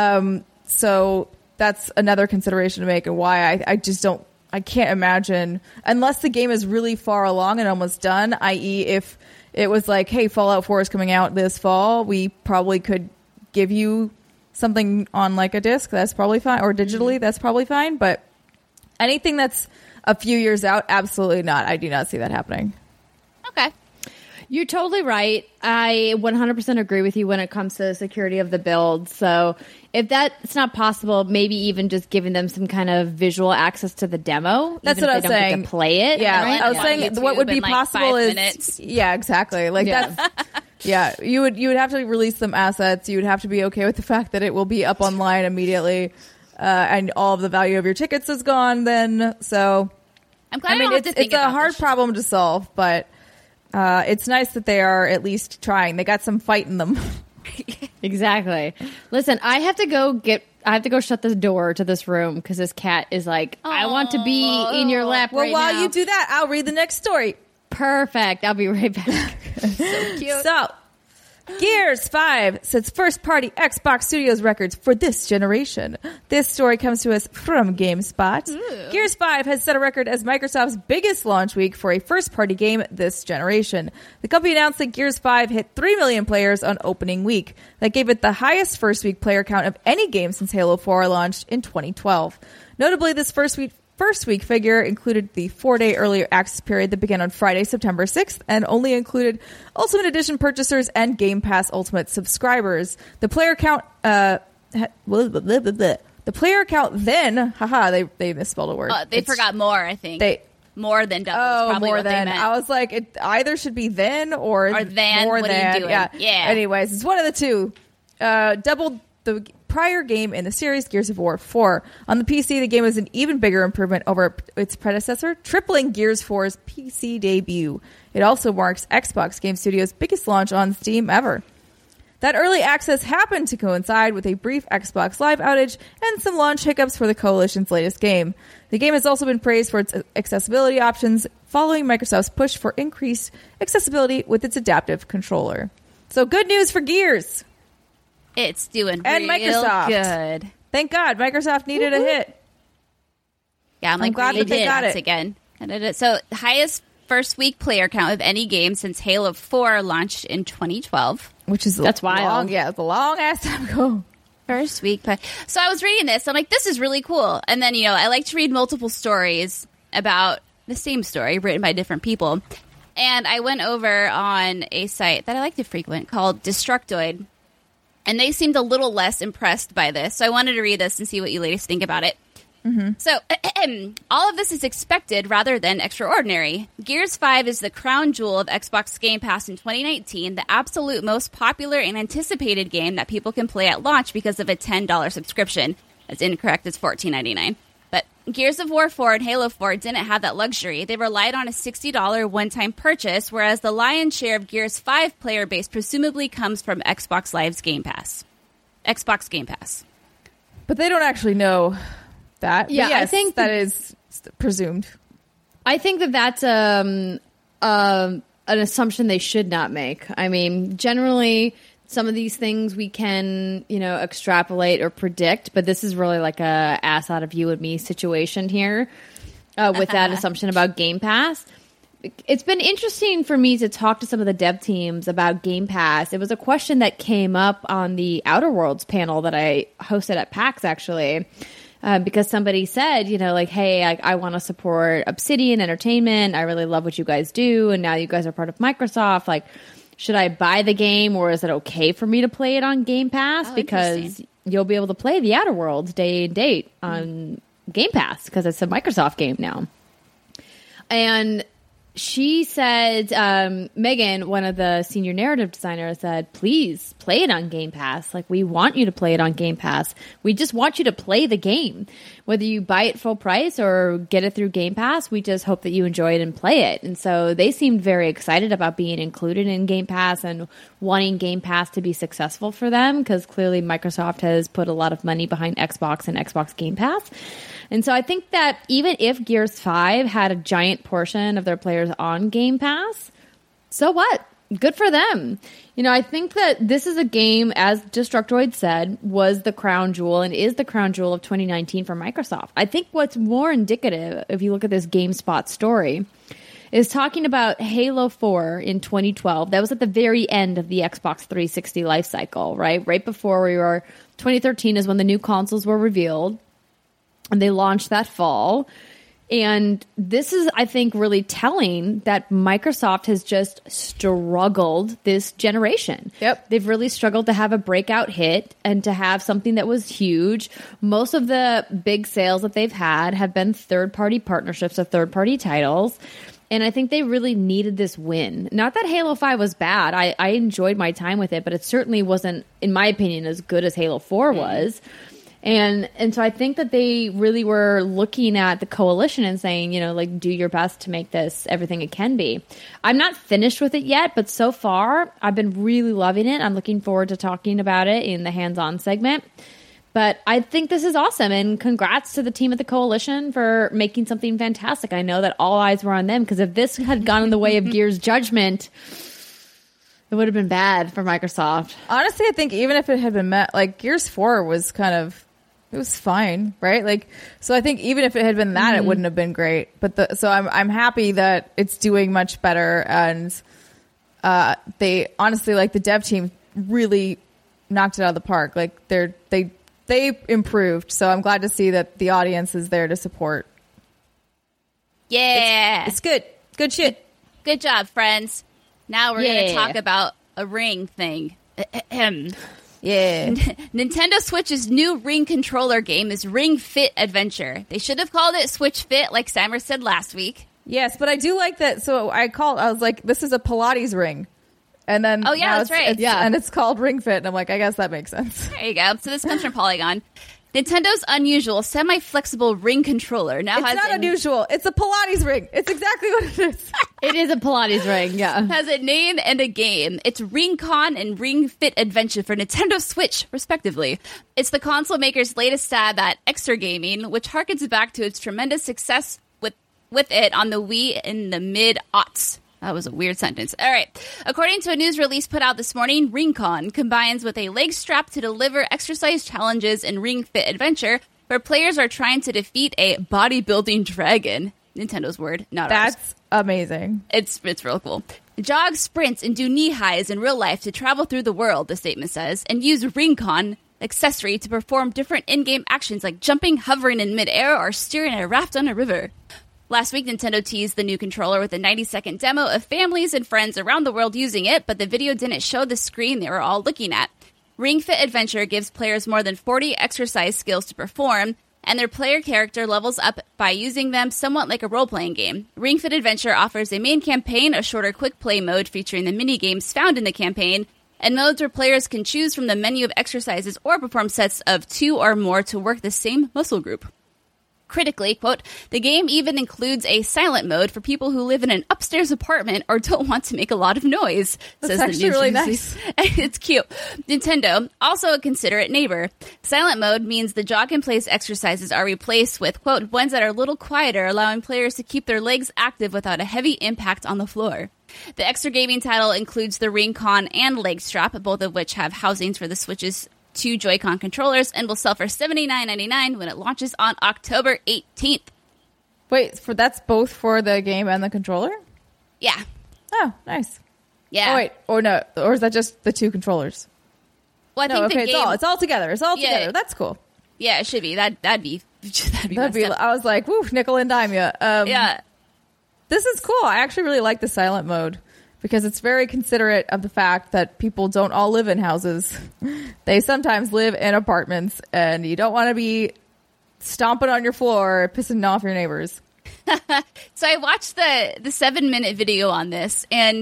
So that's another consideration to make, and why I can't imagine, unless the game is really far along and almost done, i.e. if it was like, hey, Fallout 4 is coming out this fall, we probably could give you something on like a disc, that's probably fine, or digitally, that's probably fine. But anything that's a few years out, absolutely not. I do not see that happening. Okay. You're totally right. I 100% agree with you when it comes to the security of the build. So if that's not possible, maybe even just giving them some kind of visual access to the demo. That's what I was saying. Get to play it. Yeah, right? I was saying what would be possible is minutes. Yeah, exactly. Like that's yeah. You would have to release some assets. You would have to be okay with the fact that it will be up online immediately, and all of the value of your tickets is gone. Then so, I'm glad I don't have to think it's about a hard this problem to solve, but it's nice that they are at least trying. They got some fight in them. Exactly. Listen, I have to go shut the door to this room because this cat is like, I want to be in your lap right now. Well, while you do that, I'll read the next story. Perfect. I'll be right back. So cute. So, Gears 5 sets first-party Xbox Studios records for this generation. This story comes to us from GameSpot. Ooh. Gears 5 has set a record as Microsoft's biggest launch week for a first-party game this generation. The company announced that Gears 5 hit 3 million players on opening week. That gave it the highest first-week player count of any game since Halo 4 launched in 2012. Notably, this first week figure included the 4-day early access period that began on Friday, September 6th, and only included Ultimate Edition purchasers and Game Pass Ultimate subscribers. The player count, they misspelled a word. They forgot more, I think. More than double. Probably more what than. They meant. I was like, it either should be then or than. More what than. Are you doing? Yeah. Anyways, it's one of the two. Doubled the prior game in the series, Gears of War 4. On the PC, the game is an even bigger improvement over its predecessor, tripling Gears 4's PC debut. It also marks Xbox Game Studios' biggest launch on Steam ever. That early access happened to coincide with a brief Xbox Live outage and some launch hiccups for the Coalition's latest game. The game has also been praised for its accessibility options, following Microsoft's push for increased accessibility with its adaptive controller. So good news for Gears. It's doing and real Microsoft. good. Thank God, Microsoft needed a hit. Yeah, I'm glad that they got it again. So highest first week player count of any game since Halo 4 launched in 2012. Which is That's wild. Long, yeah, it's a long ass time ago. First week. So I was reading this. I'm like, this is really cool. And then, I like to read multiple stories about the same story written by different people. And I went over on a site that I like to frequent called Destructoid. And they seemed a little less impressed by this. So I wanted to read this and see what you ladies think about it. Mm-hmm. So, all of this is expected rather than extraordinary. Gears 5 is the crown jewel of Xbox Game Pass in 2019, the absolute most popular and anticipated game that people can play at launch because of a $10 subscription. That's incorrect, it's $14.99. But Gears of War 4 and Halo 4 didn't have that luxury. They relied on a $60 one-time purchase, whereas the lion's share of Gears 5 player base presumably comes from Xbox Live's Game Pass. Xbox Game Pass. But they don't actually know that. Yeah, yes, I think that is presumed. I think that that's an assumption they should not make. I mean, generally, some of these things we can, extrapolate or predict, but this is really like a ass out of you and me situation here with that assumption about Game Pass. It's been interesting for me to talk to some of the dev teams about Game Pass. It was a question that came up on the Outer Worlds panel that I hosted at PAX, actually. Because somebody said, hey, I want to support Obsidian Entertainment. I really love what you guys do. And now you guys are part of Microsoft. Like, should I buy the game or is it okay for me to play it on Game Pass? Because you'll be able to play the Outer Worlds day and date on Game Pass because it's a Microsoft game now. And she said, Megan, one of the senior narrative designers, said, please play it on Game Pass. Like, we want you to play it on Game Pass. We just want you to play the game. Whether you buy it full price or get it through Game Pass, we just hope that you enjoy it and play it. And so they seemed very excited about being included in Game Pass and wanting Game Pass to be successful for them because clearly Microsoft has put a lot of money behind Xbox and Xbox Game Pass. And so I think that even if Gears 5 had a giant portion of their players on Game Pass, so what? Good for them. I think that this is a game, as Destructoid said, was the crown jewel and is the crown jewel of 2019 for Microsoft. I think what's more indicative, if you look at this GameSpot story, is talking about Halo 4 in 2012. That was at the very end of the Xbox 360 life cycle, right? Right before 2013 is when the new consoles were revealed. And they launched that fall. And this is, I think, really telling that Microsoft has just struggled this generation. Yep. They've really struggled to have a breakout hit and to have something that was huge. Most of the big sales that they've had have been third-party partnerships of third-party titles. And I think they really needed this win. Not that Halo 5 was bad. I enjoyed my time with it, but it certainly wasn't, in my opinion, as good as Halo 4 was. And so I think that they really were looking at the coalition and saying, do your best to make this everything it can be. I'm not finished with it yet, but so far I've been really loving it. I'm looking forward to talking about it in the hands-on segment. But I think this is awesome, and congrats to the team at the coalition for making something fantastic. I know that all eyes were on them because if this had gone in the way of Gears Judgment, it would have been bad for Microsoft. Honestly, I think even if it had been met, Gears 4 was it was fine, right? So I think even if it had been that, it wouldn't have been great. But so I'm happy that it's doing much better, and they honestly, the dev team really knocked it out of the park. They improved. So I'm glad to see that the audience is there to support. Yeah, it's good. Good shit. Good job, friends. Now we're going to talk about a Ring thing. Yeah. Nintendo Switch's new Ring controller game is Ring Fit Adventure. They should have called it Switch Fit, like Sammer said last week. Yes, but I do like that. So I was like, this is a Pilates ring. And then, oh yeah, that's right. And it's called Ring Fit. And I'm like, I guess that makes sense. There you go. So this comes from Polygon. Nintendo's unusual semi-flexible ring controller now has... It's not unusual. It's a Pilates ring. It's exactly what it is. It is a Pilates ring, yeah. Has a name and a game. It's RingCon and Ring Fit Adventure for Nintendo Switch, respectively. It's the console maker's latest stab at exergaming, which harkens back to its tremendous success with it on the Wii in the mid-aughts. That was a weird sentence. All right. According to a news release put out this morning, RingCon combines with a leg strap to deliver exercise challenges in Ring Fit Adventure, where players are trying to defeat a bodybuilding dragon. Nintendo's word, not ours. That's amazing. It's real cool. Jog, sprint, and do knee highs in real life to travel through the world, the statement says, and use RingCon accessory to perform different in-game actions like jumping, hovering in midair, or steering a raft on a river. Last week, Nintendo teased the new controller with a 90-second demo of families and friends around the world using it, but the video didn't show the screen they were all looking at. Ring Fit Adventure gives players more than 40 exercise skills to perform, and their player character levels up by using them somewhat like a role-playing game. Ring Fit Adventure offers a main campaign, a shorter quick play mode featuring the mini-games found in the campaign, and modes where players can choose from the menu of exercises or perform sets of 2 or more to work the same muscle group. Critically, quote, the game even includes a silent mode for people who live in an upstairs apartment or don't want to make a lot of noise. That's says actually the news really release. nice. It's cute. Nintendo, also a considerate neighbor. Silent mode means the jog-in-place exercises are replaced with, quote, ones that are a little quieter, allowing players to keep their legs active without a heavy impact on the floor. The extra gaming title includes the RingCon and leg strap, both of which have housings for the Switch's 2 Joy-Con controllers, and will sell for $79.99 when it launches on October 18th. Wait, that's both for the game and the controller? Yeah. Oh, nice. Yeah. Oh, wait. Or no. Or is that just the 2 controllers? Well, I No, think okay, the game... it's all together. It's all Yeah. together. That's cool. Yeah, it should be. That'd be messed up. I was like, woo, nickel and dime ya. Yeah. This is cool. I actually really like the silent mode because it's very considerate of the fact that people don't all live in houses. They sometimes live in apartments, and you don't want to be stomping on your floor, pissing off your neighbors. So I watched the 7-minute video on this, and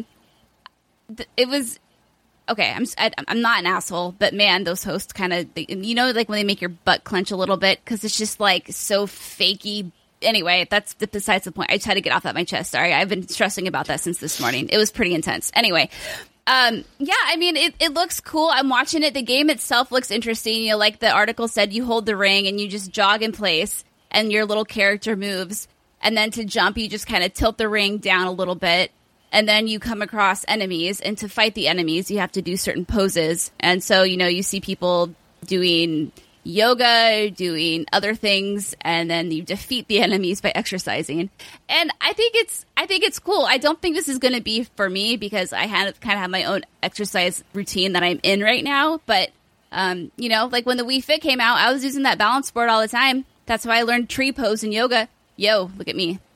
it was okay. I'm not an asshole, but man, those hosts kind of, you know, like when they make your butt clench a little bit because it's just like so fakey. Anyway, that's besides the point. I just had to get off that my chest. Sorry, I've been stressing about that since this morning. It was pretty intense. Anyway, yeah, I mean, it looks cool. I'm watching it. The game itself looks interesting. You know, like the article said, you hold the ring and you just jog in place, and your little character moves. And then to jump, you just kind of tilt the ring down a little bit, and then you come across enemies. And to fight the enemies, you have to do certain poses. And so, you know, you see people doing yoga, doing other things, and then you defeat the enemies by exercising. And I think it's cool. I don't think this is going to be for me because I kind of have my own exercise routine that I'm in right now. But you know, like when the Wii Fit came out, I was using that balance board all the time. That's why I learned tree pose in yoga. Yo, look at me.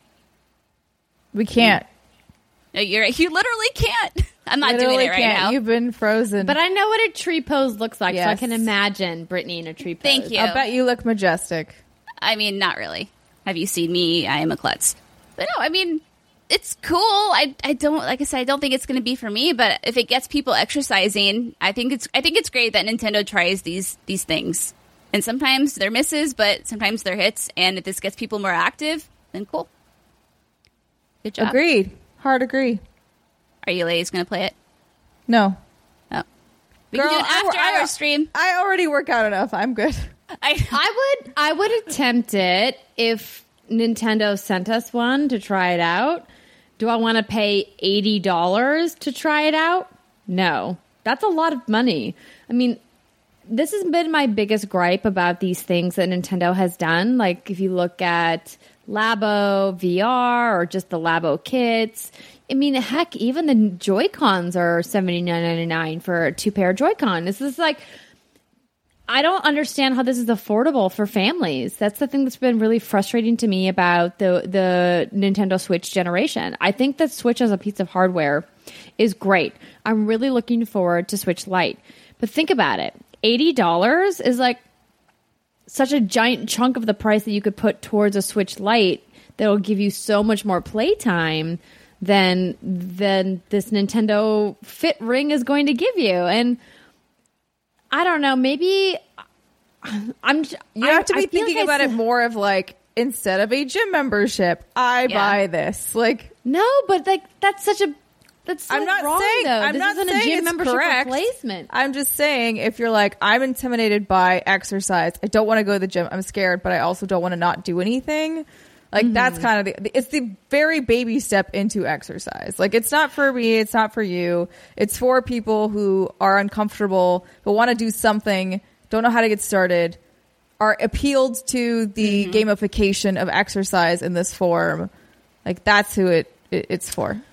We can't. No, you literally can't. I'm not Literally doing it right can't. now. You've been frozen. But I know what a tree pose looks like, so I Yes. can imagine Brittany in a tree pose. Thank you. I'll bet you look majestic. I mean, not really. Have you seen me? I am a klutz. But no, I mean, it's cool. I don't, like I said, I don't think it's going to be for me, but if it gets people exercising, I think it's great that Nintendo tries these things. And sometimes they're misses, but sometimes they're hits. And if this gets people more active, then cool. Good job. Agreed. Hard agree. Are you ladies going to play it? No. Oh. We Girl, can do an after-hour stream. I already work out enough. I'm good. I would attempt it if Nintendo sent us one to try it out. Do I want to pay $80 to try it out? No. That's a lot of money. I mean, this has been my biggest gripe about these things that Nintendo has done. Like, if you look at Labo VR or just the Labo kits, I mean, heck, even the Joy-Cons are $79.99 for a 2-pair Joy-Con. This is like, I don't understand how this is affordable for families. That's the thing that's been really frustrating to me about the Nintendo Switch generation. I think that Switch as a piece of hardware is great. I'm really looking forward to Switch Lite. But think about it. $80 is like such a giant chunk of the price that you could put towards a Switch Lite that'll give you so much more playtime than this Nintendo Fit Ring is going to give you. And I don't know, maybe You have to be thinking about it more of like, instead of a gym membership, I buy this. Like, no, but like that's so I'm not wrong, saying though. I'm This not isn't saying a gym it's membership correct. replacement. I'm just saying, if you're like, I'm intimidated by exercise, I don't want to go to the gym, I'm scared, but I also don't want to not do anything. Like that's kind of it's the very baby step into exercise. Like it's not for me, it's not for you. It's for people who are uncomfortable but want to do something, don't know how to get started, are appealed to the gamification of exercise in this form. Like that's who it's for.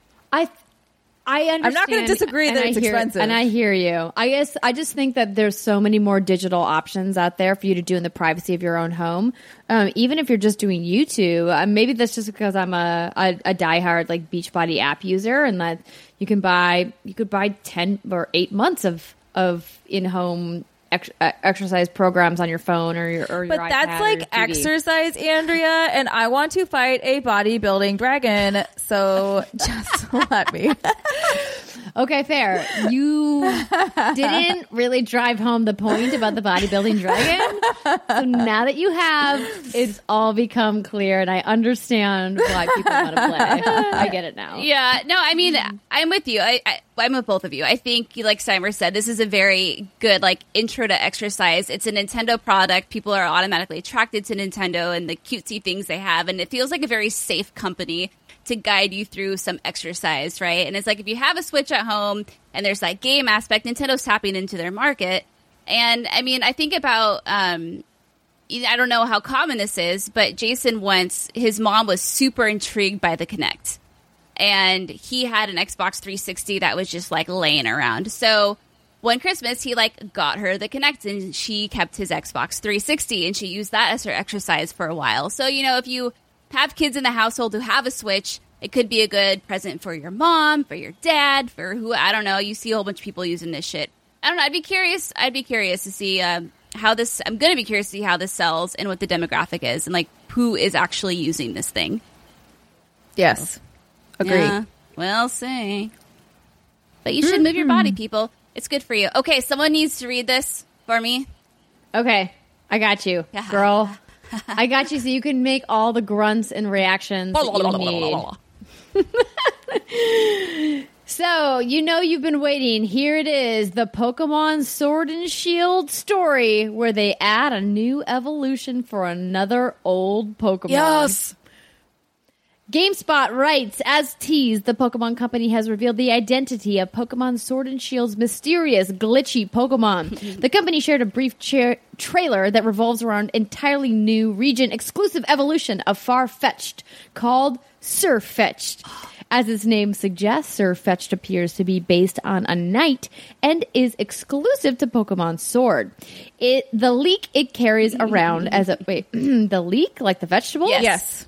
I understand. I'm not going to disagree that it's expensive. And I hear you. I just think that there's so many more digital options out there for you to do in the privacy of your own home. Even if you're just doing YouTube, maybe that's just because I'm a diehard like Beachbody app user, and that you could buy 10 or 8 months of in-home exercise programs on your phone or your but iPad that's or like your TV. exercise, Andrea, and I want to fight a bodybuilding dragon, so just let me. Okay, fair. You didn't really drive home the point about the bodybuilding dragon. So now that you have, it's all become clear, and I understand why people want to play. I get it now. Yeah, no, I mean, I'm with you. I'm with both of you. I think, like Steimer said, this is a very good like intro to exercise. It's a Nintendo product. People are automatically attracted to Nintendo and the cutesy things they have, and it feels like a very safe company to guide you through some exercise, right? And it's like if you have a Switch at home and there's that game aspect, Nintendo's tapping into their market. And I mean, I think about, I don't know how common this is, but Jason once, his mom was super intrigued by the Kinect. And he had an Xbox 360 that was just like laying around. So one Christmas, he like got her the Kinect and she kept his Xbox 360 and she used that as her exercise for a while. So, you know, if you have kids in the household who have a Switch, it could be a good present for your mom, for your dad, for who, I don't know. You see a whole bunch of people using this shit. I don't know. I'd be curious to see how this, I'm going to be curious to see how this sells and what the demographic is and like who is actually using this thing. Yes. Agree. Yeah, we'll see. But you should move your body, people. It's good for you. Okay, someone needs to read this for me. Okay, I got you, girl. I got you so you can make all the grunts and reactions that you need. So, you know you've been waiting. Here it is, the Pokemon Sword and Shield story where they add a new evolution for another old Pokemon. Yes. GameSpot writes, as teased, the Pokemon Company has revealed the identity of Pokemon Sword and Shield's mysterious, glitchy Pokemon. The company shared a brief trailer that revolves around entirely new region-exclusive evolution of Farfetch'd called Surfetch'd. As its name suggests, Surfetch'd appears to be based on a knight and is exclusive to Pokemon Sword. The leek it carries around as a... Wait, the leek? Like the vegetable? Yes.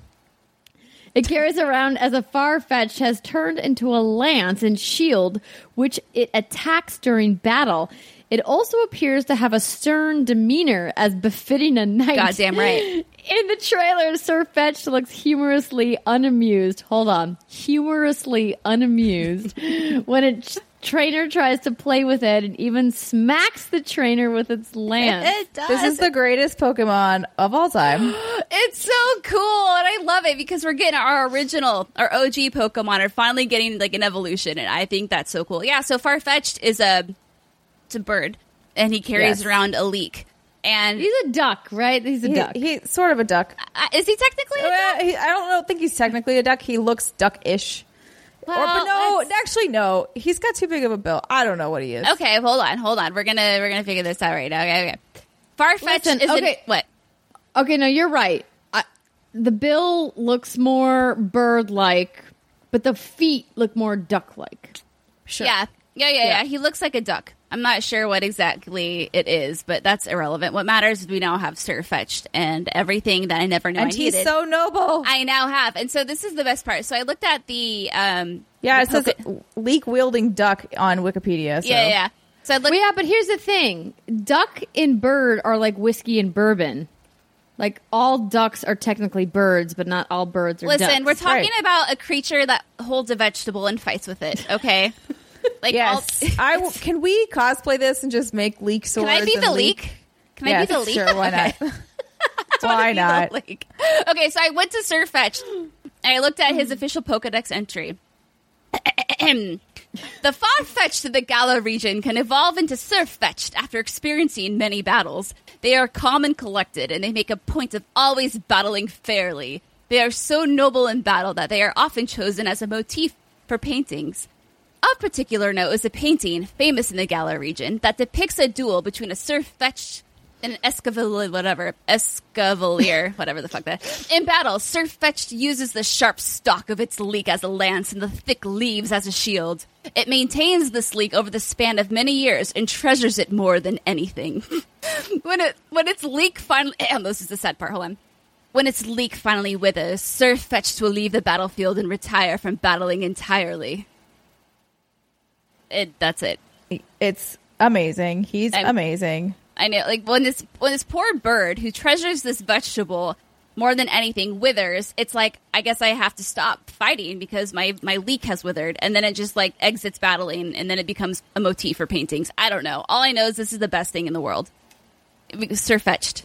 It carries around as a Farfetch'd has turned into a lance and shield, which it attacks during battle. It also appears to have a stern demeanor as befitting a knight. Goddamn right. In the trailer, Surfetch'd looks humorously unamused. Hold on. Humorously unamused when a trainer tries to play with it and even smacks the trainer with its lance. It does. This is the greatest Pokemon of all time. It's so cool, and I love it because we're getting our OG Pokemon are finally getting like an evolution, and I think that's so cool. Yeah, so Farfetch'd is a bird, and he carries around a leek. And he's a duck, right? He's a duck. He's sort of a duck. Is he technically a duck? I don't think he's technically a duck. He looks duck-ish. Well, Actually, no. He's got too big of a bill. I don't know what he is. Okay, hold on. We're gonna figure this out right now. Okay. Farfetch'd is what? Okay, no, you're right. The bill looks more bird-like, but the feet look more duck-like. Sure. Yeah. He looks like a duck. I'm not sure what exactly it is, but that's irrelevant. What matters is we now have Surfetch'd and everything that I never knew I needed. And he's so noble. I now have. And so this is the best part. So I looked at the... it says leek-wielding duck on Wikipedia. So. Yeah. So I looked... Yeah, but here's the thing. Duck and bird are like whiskey and bourbon. Like, all ducks are technically birds, but not all birds are ducks. Listen, we're talking about a creature that holds a vegetable and fights with it, okay? Like, yes. Can we cosplay this and just make leek swords? Can I be the leek? Can I be the leek? Sure, why not? Why not? Okay, so I went to Surfetch'd, and I looked at his official Pokedex entry. The Farfetch'd of the Galar region can evolve into Surfetch'd after experiencing many battles. They are calm and collected, and they make a point of always battling fairly. They are so noble in battle that they are often chosen as a motif for paintings. Of particular note is a painting, famous in the Galar region, that depicts a duel between a Sir-Fetch'd and an Escavalier, whatever the fuck that. In battle, Sir-Fetch'd uses the sharp stalk of its leek as a lance and the thick leaves as a shield. It maintains this leek over the span of many years and treasures it more than anything. When its leek finally... this is the sad part, hold on. When its leek finally withers, Sir-Fetch'd will leave the battlefield and retire from battling entirely. That's it. It's amazing. He's amazing. I know, like when this poor bird who treasures this vegetable more than anything withers, it's like, I guess I have to stop fighting because my leek has withered, and then it just like exits battling, and then it becomes a motif for paintings. I don't know. All I know is this is the best thing in the world. Sir-Fetch'd.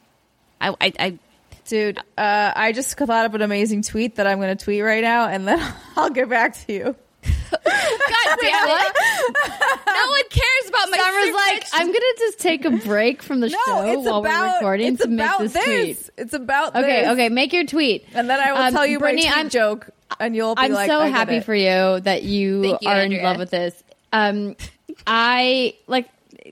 Dude, I just thought of an amazing tweet that I'm going to tweet right now, and then I'll get back to you. God damn it! No one cares about my. Summer's like, I'm gonna just take a break from the show while we're recording to make this tweet. It's about this. Okay, make your tweet, and then I will tell you Brittany, my tweet joke, and you'll be I'm like, so happy for you that you are Andrea. in love with this. I like.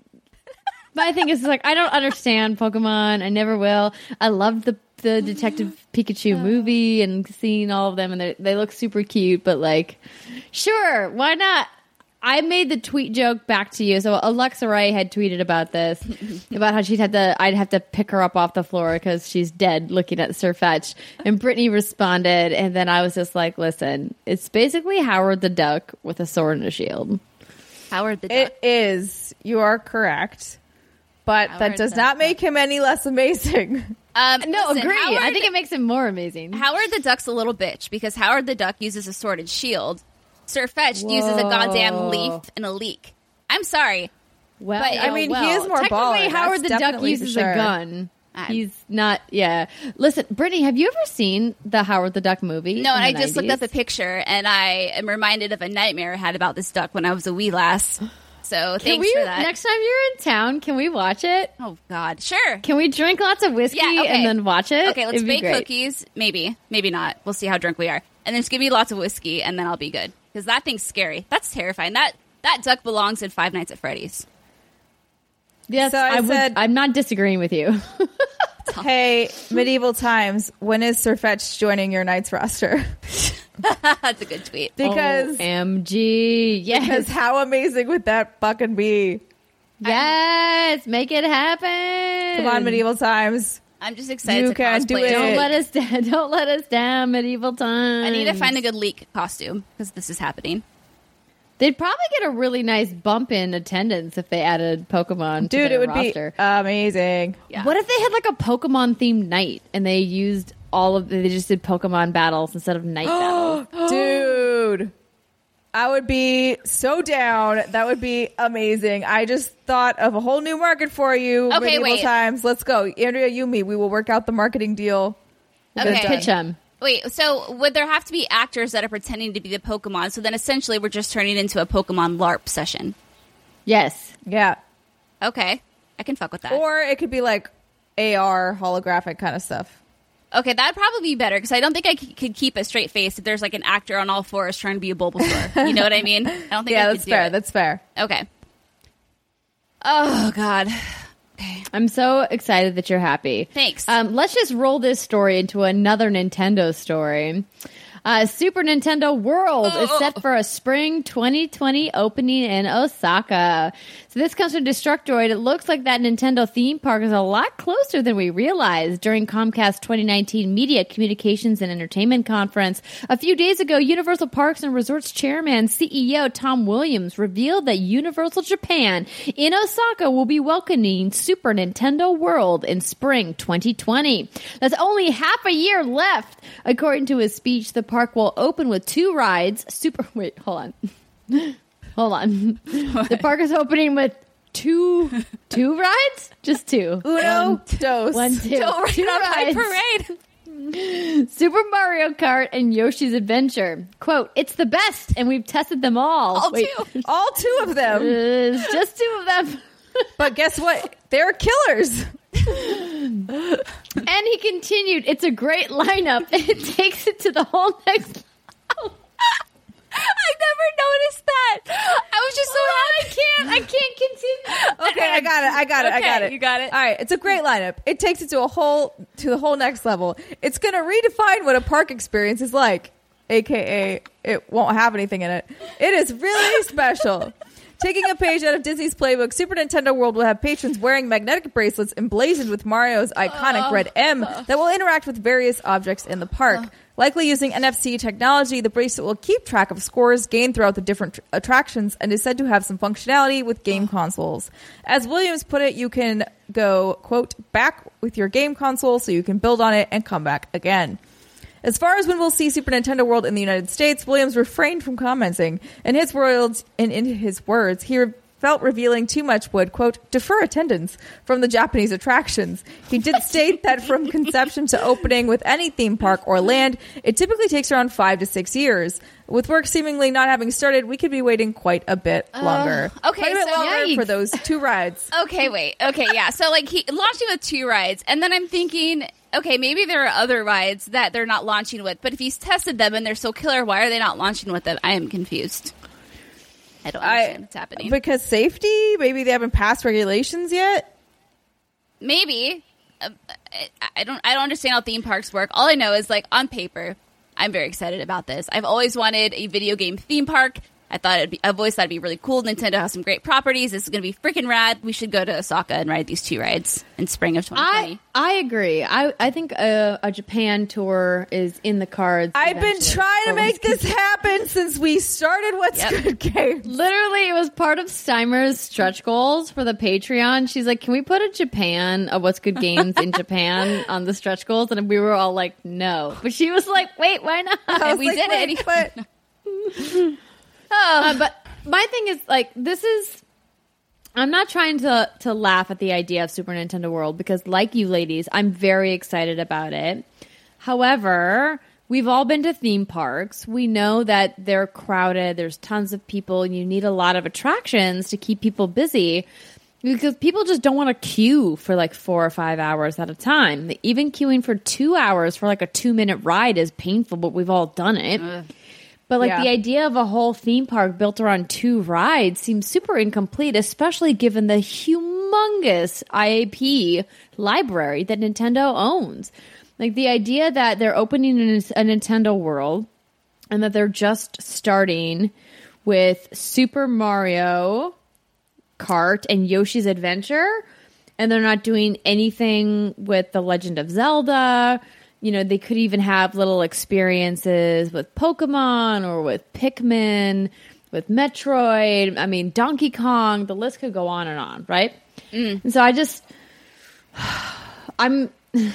My thing is like, I don't understand Pokemon. I never will. I loved the Detective Pikachu movie and seeing all of them, and they look super cute, but like, sure, why not? I made the tweet joke back to you. So Alexa Ray had tweeted about this, about how I'd have to pick her up off the floor because she's dead looking at Sir-Fetch'd. And Brittany responded, and then I was just like, listen, it's basically Howard the Duck with a sword and a shield. Howard the Duck. It is. You are correct. But Howard that does the not Duck. make him any less amazing. No, Listen, agree. Howard, I think it makes him more amazing. Howard the Duck's a little bitch because Howard the Duck uses a sword and shield. Sir-Fetch'd uses a goddamn leaf and a leek. I'm sorry. Well, But, I mean, he is more technically, baller. Howard the That's Duck definitely uses for sure. a gun. He's not. Yeah. Listen, Brittany, have you ever seen the Howard the Duck movie? No, and in I the just looked 90s? up a picture, and I am reminded of a nightmare I had about this duck when I was a wee lass. So thanks for that. Next time you're in town, can we watch it? Oh, God. Sure. Can we drink lots of whiskey and then watch it? Okay, let's It'd be bake great. cookies. Maybe. Maybe not. We'll see how drunk we are. And then just give me lots of whiskey, and then I'll be good. Because that thing's scary. That's terrifying. That duck belongs in Five Nights at Freddy's. Yes, So I said- I'm not disagreeing with you. Hey, Medieval Times, when is Sir-Fetch'd joining your Knights roster? That's a good tweet. Because OMG. Yes. because how amazing would that fucking be? Yes. Make it happen. Come on, Medieval Times. I'm just excited You to can cosplay do it. it. Don't let us down, Medieval Times. I need to find a good leak costume because this is happening. They'd probably get a really nice bump in attendance if they added Pokemon to Dude, their it would roster. be amazing. Yeah. What if they had like a Pokemon themed night and they used they just did Pokemon battles instead of night battles? Dude, I would be so down. That would be amazing. I just thought of a whole new market for you. Okay, Medieval wait. Times. Let's go. Andrea, you, me. We will work out the marketing deal. We'll get it Okay. done. Pitch them. Wait, so would there have to be actors that are pretending to be the Pokemon? So then essentially we're just turning it into a Pokemon LARP session. Yes. Yeah. Okay. I can fuck with that. Or it could be like AR holographic kind of stuff. Okay, that'd probably be better because I don't think I could keep a straight face if there's like an actor on all fours trying to be a Bulbasaur. You know what I mean? I don't think Yeah, I could that's do fair. it. That's fair. Okay. Oh, God. I'm so excited that you're happy. Thanks. Let's just roll this story into another Nintendo story. Super Nintendo World is set for a spring 2020 opening in Osaka. So this comes from Destructoid. It looks like that Nintendo theme park is a lot closer than we realized. During Comcast 2019 Media Communications and Entertainment Conference a few days ago, Universal Parks and Resorts Chairman CEO Tom Williams revealed that Universal Japan in Osaka will be welcoming Super Nintendo World in spring 2020. That's only half a year left. According to his speech, the park will open with 2 rides. Hold on. The park is opening with two rides? Just 2. Uno, dos. 1, 2. Don't write 2 on my rides. parade. Super Mario Kart and Yoshi's Adventure. Quote, it's the best, and we've tested them all. All Wait, two. All 2 of them. just 2 of them. But guess what? They're killers. And he continued, "It's a great lineup. It takes it to the whole next level." I never noticed that. I was just so I can't continue. Okay, I got it. You got it. All right, it's a great lineup. It takes it to the whole next level. It's going to redefine what a park experience is like, aka it won't have anything in it. It is really special. Taking a page out of Disney's playbook, Super Nintendo World will have patrons wearing magnetic bracelets emblazoned with Mario's iconic red M that will interact with various objects in the park. Likely using NFC technology, the bracelet will keep track of scores gained throughout the different attractions and is said to have some functionality with game consoles. As Williams put it, you can go, quote, back with your game console so you can build on it and come back again. As far as when we'll see Super Nintendo World in the United States, Williams refrained from commenting. In his words, he felt revealing too much would, quote, defer attendance from the Japanese attractions. He did state that from conception to opening with any theme park or land, it typically takes around 5 to 6 years. With work seemingly not having started, we could be waiting quite a bit longer. Okay, quite a bit so longer yikes. for those 2 rides. Okay, wait. Okay, yeah. So, like, he launching with 2 rides, and then I'm thinking, okay, maybe there are other rides that they're not launching with, but if he's tested them and they're so killer, why are they not launching with them? I am confused. I don't understand what's happening. Because safety? Maybe they haven't passed regulations yet? Maybe. I don't understand how theme parks work. All I know is, like, on paper, I'm very excited about this. I've always wanted a video game theme park. I've always thought it'd be really cool. Nintendo has some great properties. This is going to be freaking rad. We should go to Osaka and ride these 2 rides in spring of 2020. I agree. I think a Japan tour is in the cards. I've been eventually. trying to make this happen since we started What's Good Games. Literally, it was part of Steimer's stretch goals for the Patreon. She's like, "Can we put a What's Good Games in Japan on the stretch goals?" And we were all like, "No." But she was like, "Wait, why not?" I was we like, did wait, it. But But my thing is, like, I'm not trying to laugh at the idea of Super Nintendo World because, like you ladies, I'm very excited about it. However, we've all been to theme parks. We know that they're crowded. There's tons of people. And you need a lot of attractions to keep people busy because people just don't want to queue for like 4 or 5 hours at a time. Even queuing for 2 hours for like a 2-minute ride is painful, but we've all done it. But like the idea of a whole theme park built around 2 rides seems super incomplete, especially given the humongous IAP library that Nintendo owns. Like the idea that they're opening a Nintendo World and that they're just starting with Super Mario Kart and Yoshi's Adventure, and they're not doing anything with The Legend of Zelda. You know, they could even have little experiences with Pokemon or with Pikmin, with Metroid. I mean, Donkey Kong. The list could go on and on, right? And so I'm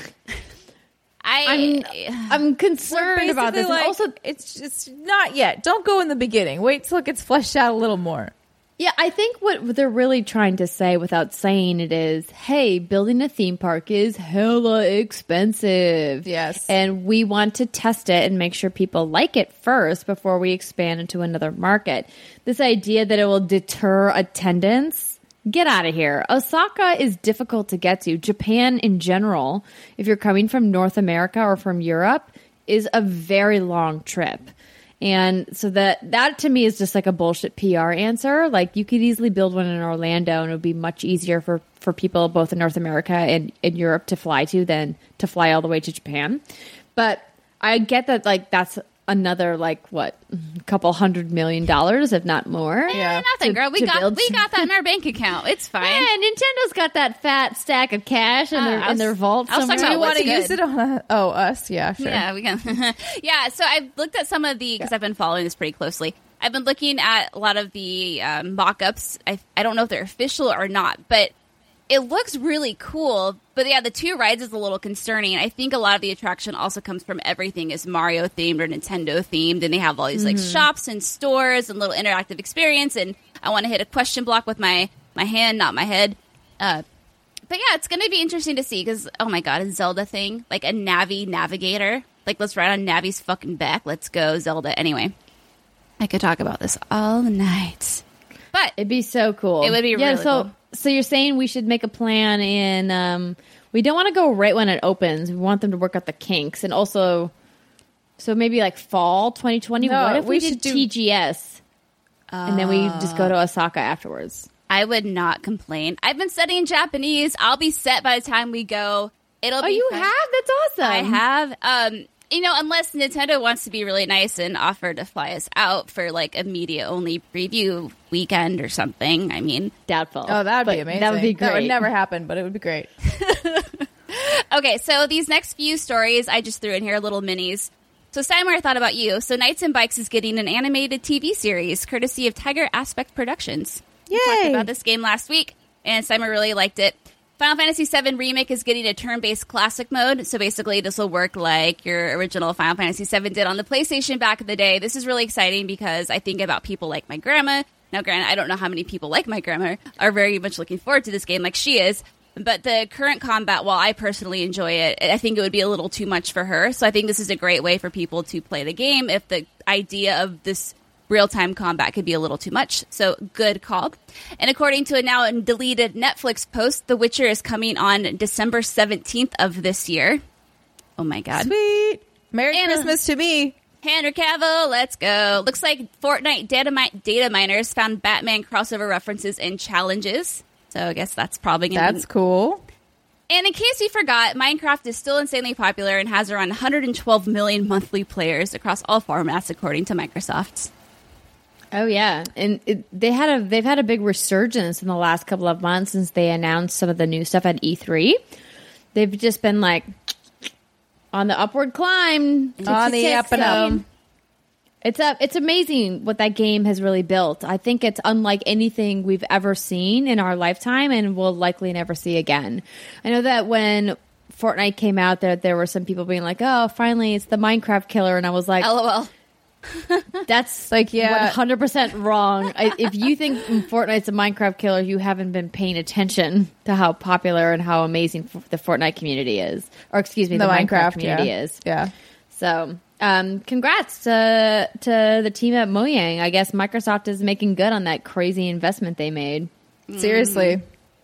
concerned about this. Like, And also, it's not yet. Don't go in the beginning. Wait till it gets fleshed out a little more. yeah, I think what they're really trying to say without saying it is, hey, building a theme park is hella expensive. Yes. And we want to test it and make sure people like it first before we expand into another market. This idea that it will deter attendance, get out of here. Osaka is difficult to get to. Japan in general, if you're coming from North America or from Europe, is a very long trip. And so that to me is just like a bullshit PR answer. Like you could easily build one in Orlando and it would be much easier for people both in North America and in Europe to fly to than to fly all the way to Japan. But I get that like that's another like what, a couple $100 million, if not more. Yeah, nothing, girl. We got that in our bank account. It's fine. Yeah, Nintendo's got that fat stack of cash in their vault I was somewhere. talking Do you about want to what's use it on us? Yeah, sure. Yeah, we can. Yeah, so I've looked at some of because I've been following this pretty closely. I've been looking at a lot of the mock-ups. I don't know if they're official or not, but it looks really cool. But yeah, the 2 rides is a little concerning. I think a lot of the attraction also comes from everything is Mario themed or Nintendo themed, and they have all these like shops and stores and little interactive experience. And I want to hit a question block with my hand, not my head. But yeah, it's going to be interesting to see because, oh my God, a Zelda thing, like a Navi navigator. Like, let's ride on Navi's fucking back. Let's go, Zelda. Anyway, I could talk about this all night. But It'd be so cool. It would be really cool. So you're saying we should make a plan in we don't want to go right when it opens. We want them to work out the kinks, and also, so maybe like fall 2020. No, what if we should did do TGS, and then we just go to Osaka afterwards? I would not complain. I've been studying Japanese. I'll be set by the time we go. It'll be you fun. have? That's awesome. I have. Unless Nintendo wants to be really nice and offer to fly us out for like a media-only preview weekend or something. I mean, doubtful. Oh, that would be amazing. That would be great. That would never happen, but it would be great. Okay, so these next few stories I just threw in here, little minis. So, Steinmeier, I thought about you. So, Knights and Bikes is getting an animated TV series courtesy of Tiger Aspect Productions. We talked about this game last week, and Steinmeier really liked it. Final Fantasy VII Remake is getting a turn-based classic mode, so basically this will work like your original Final Fantasy VII did on the PlayStation back in the day. This is really exciting because I think about people like my grandma. Now, granted, I don't know how many people like my grandma are very much looking forward to this game like she is, but the current combat, while I personally enjoy it, I think it would be a little too much for her. So I think this is a great way for people to play the game if the idea of this real-time combat could be a little too much. So good call. And according to a now deleted Netflix post, The Witcher is coming on December 17th of this year. Oh my God. Sweet. Merry Christmas to me. Henry Cavill, let's go. Looks like Fortnite data miners found Batman crossover references and challenges. So I guess that's probably going to That's cool. And in case you forgot, Minecraft is still insanely popular and has around 112 million monthly players across all formats, according to Microsoft. Oh yeah, and they've had a big resurgence in the last couple of months since they announced some of the new stuff at E3. They've just been like on the upward climb, on the up and up. It's amazing what that game has really built. I think it's unlike anything we've ever seen in our lifetime, and we'll likely never see again. I know that when Fortnite came out, there were some people being like, "Oh, finally, it's the Minecraft killer," and I was like, LOL. That's like 100% wrong. If you think Fortnite's a Minecraft killer, you haven't been paying attention to how popular and how amazing the Fortnite community is, or excuse me, the Minecraft community is. Yeah. So, congrats to the team at Mojang. I guess Microsoft is making good on that crazy investment they made. Seriously.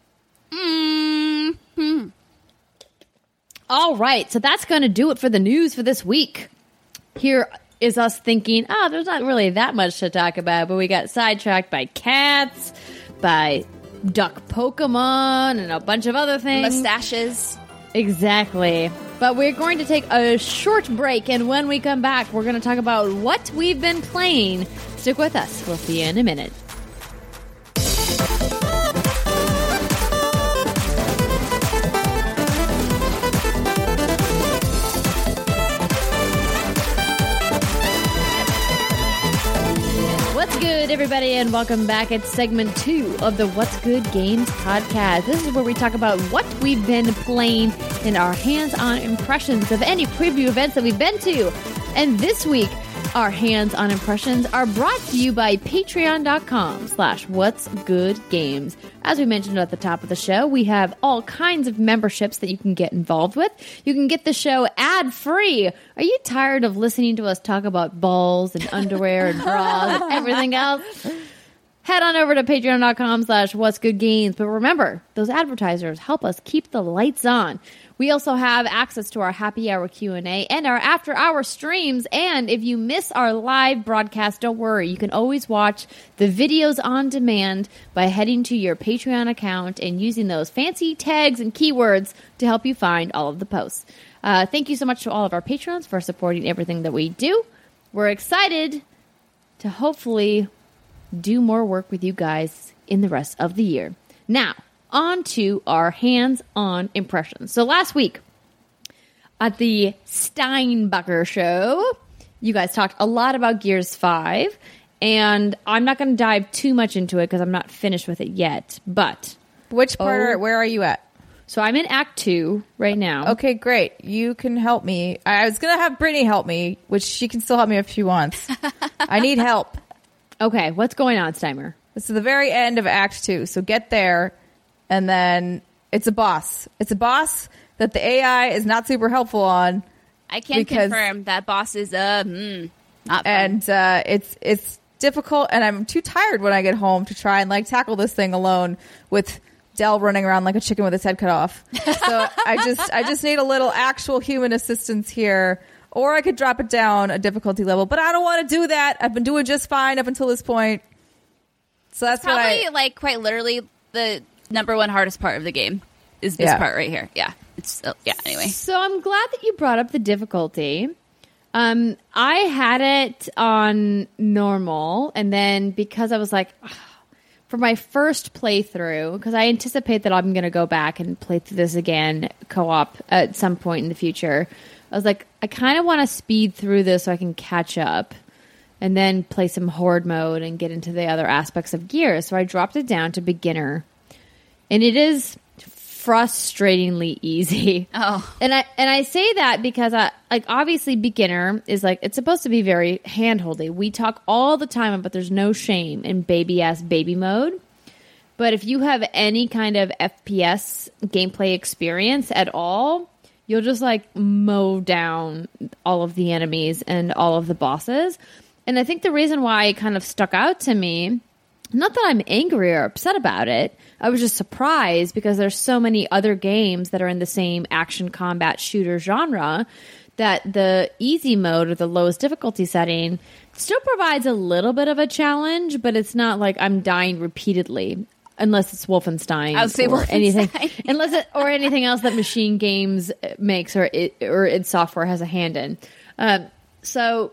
Mm-hmm. All right, so that's going to do it for the news for this week. Here is us thinking, there's not really that much to talk about, but we got sidetracked by cats, by duck Pokemon, and a bunch of other things. Mustaches. Exactly. But we're going to take a short break, and when we come back, we're going to talk about what we've been playing. Stick with us. We'll see you in a minute. What's good, everybody, and welcome back. It's segment 2 of the What's Good Games podcast. This is where we talk about what we've been playing in our hands-on impressions of any preview events that we've been to. And this week, our hands-on impressions are brought to you by patreon.com/whatsgoodgames. As we mentioned at the top of the show, we have all kinds of memberships that you can get involved with. You can get the show ad-free. Are you tired of listening to us talk about balls and underwear and bras and everything else? Head on over to patreon.com/whatsgoodgames. But remember, those advertisers help us keep the lights on. We also have access to our happy hour Q&A and our after hour streams. And if you miss our live broadcast, don't worry. You can always watch the videos on demand by heading to your Patreon account and using those fancy tags and keywords to help you find all of the posts. Thank you so much to all of our patrons for supporting everything that we do. We're excited to hopefully do more work with you guys in the rest of the year. Now, on to our hands-on impressions. So last week at the Steinbacher show, you guys talked a lot about Gears 5, and I'm not going to dive too much into it because I'm not finished with it yet. But which part? Where are you at? So I'm in Act 2 right now. Okay, great. You can help me. I was going to have Brittany help me, which she can still help me if she wants. I need help. Okay, what's going on, Steimer? This is the very end of Act 2, so get there. And then it's a boss. It's a boss that the AI is not super helpful on. I can confirm that boss is not fun. And it's difficult, and I'm too tired when I get home to try and tackle this thing alone with Dell running around like a chicken with its head cut off. So I just need a little actual human assistance here. Or I could drop it down a difficulty level, but I don't want to do that. I've been doing just fine up until this point. So that's probably like quite literally the number one hardest part of the game is this part right here. Yeah. It's anyway. So I'm glad that you brought up the difficulty. I had it on normal, and then because I was like, for my first playthrough, because I anticipate that I'm going to go back and play through this again co-op at some point in the future. I was like, I kind of want to speed through this so I can catch up and then play some horde mode and get into the other aspects of Gears. So I dropped it down to beginner, and it is frustratingly easy. Oh, and I say that because obviously beginner is like, it's supposed to be very handholdy. We talk all the time about there's no shame in baby mode. But if you have any kind of FPS gameplay experience at all, you'll just like mow down all of the enemies and all of the bosses. And I think the reason why it kind of stuck out to me, not that I'm angry or upset about it, I was just surprised because there's so many other games that are in the same action combat shooter genre that the easy mode or the lowest difficulty setting still provides a little bit of a challenge, but it's not like I'm dying repeatedly. Unless it's Wolfenstein, I would say Wolfenstein. Anything, or anything else that Machine Games makes or id Software has a hand in. So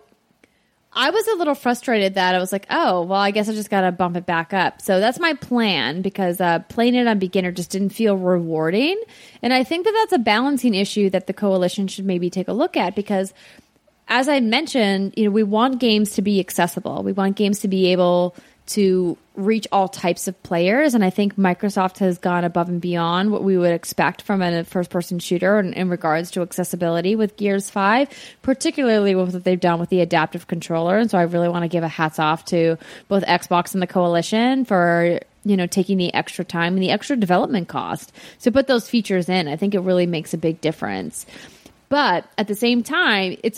I was a little frustrated that I was like, oh, well, I guess I just got to bump it back up. So that's my plan because playing it on beginner just didn't feel rewarding. And I think that that's a balancing issue that the Coalition should maybe take a look at because, as I mentioned, we want games to be accessible. We want games to be able to reach all types of players, and I think Microsoft has gone above and beyond what we would expect from a first-person shooter in regards to accessibility with Gears 5, particularly with what they've done with the adaptive controller. And so I really want to give a hats off to both Xbox and the Coalition for taking the extra time and the extra development cost to put those features in. I think it really makes a big difference. But at the same time, it's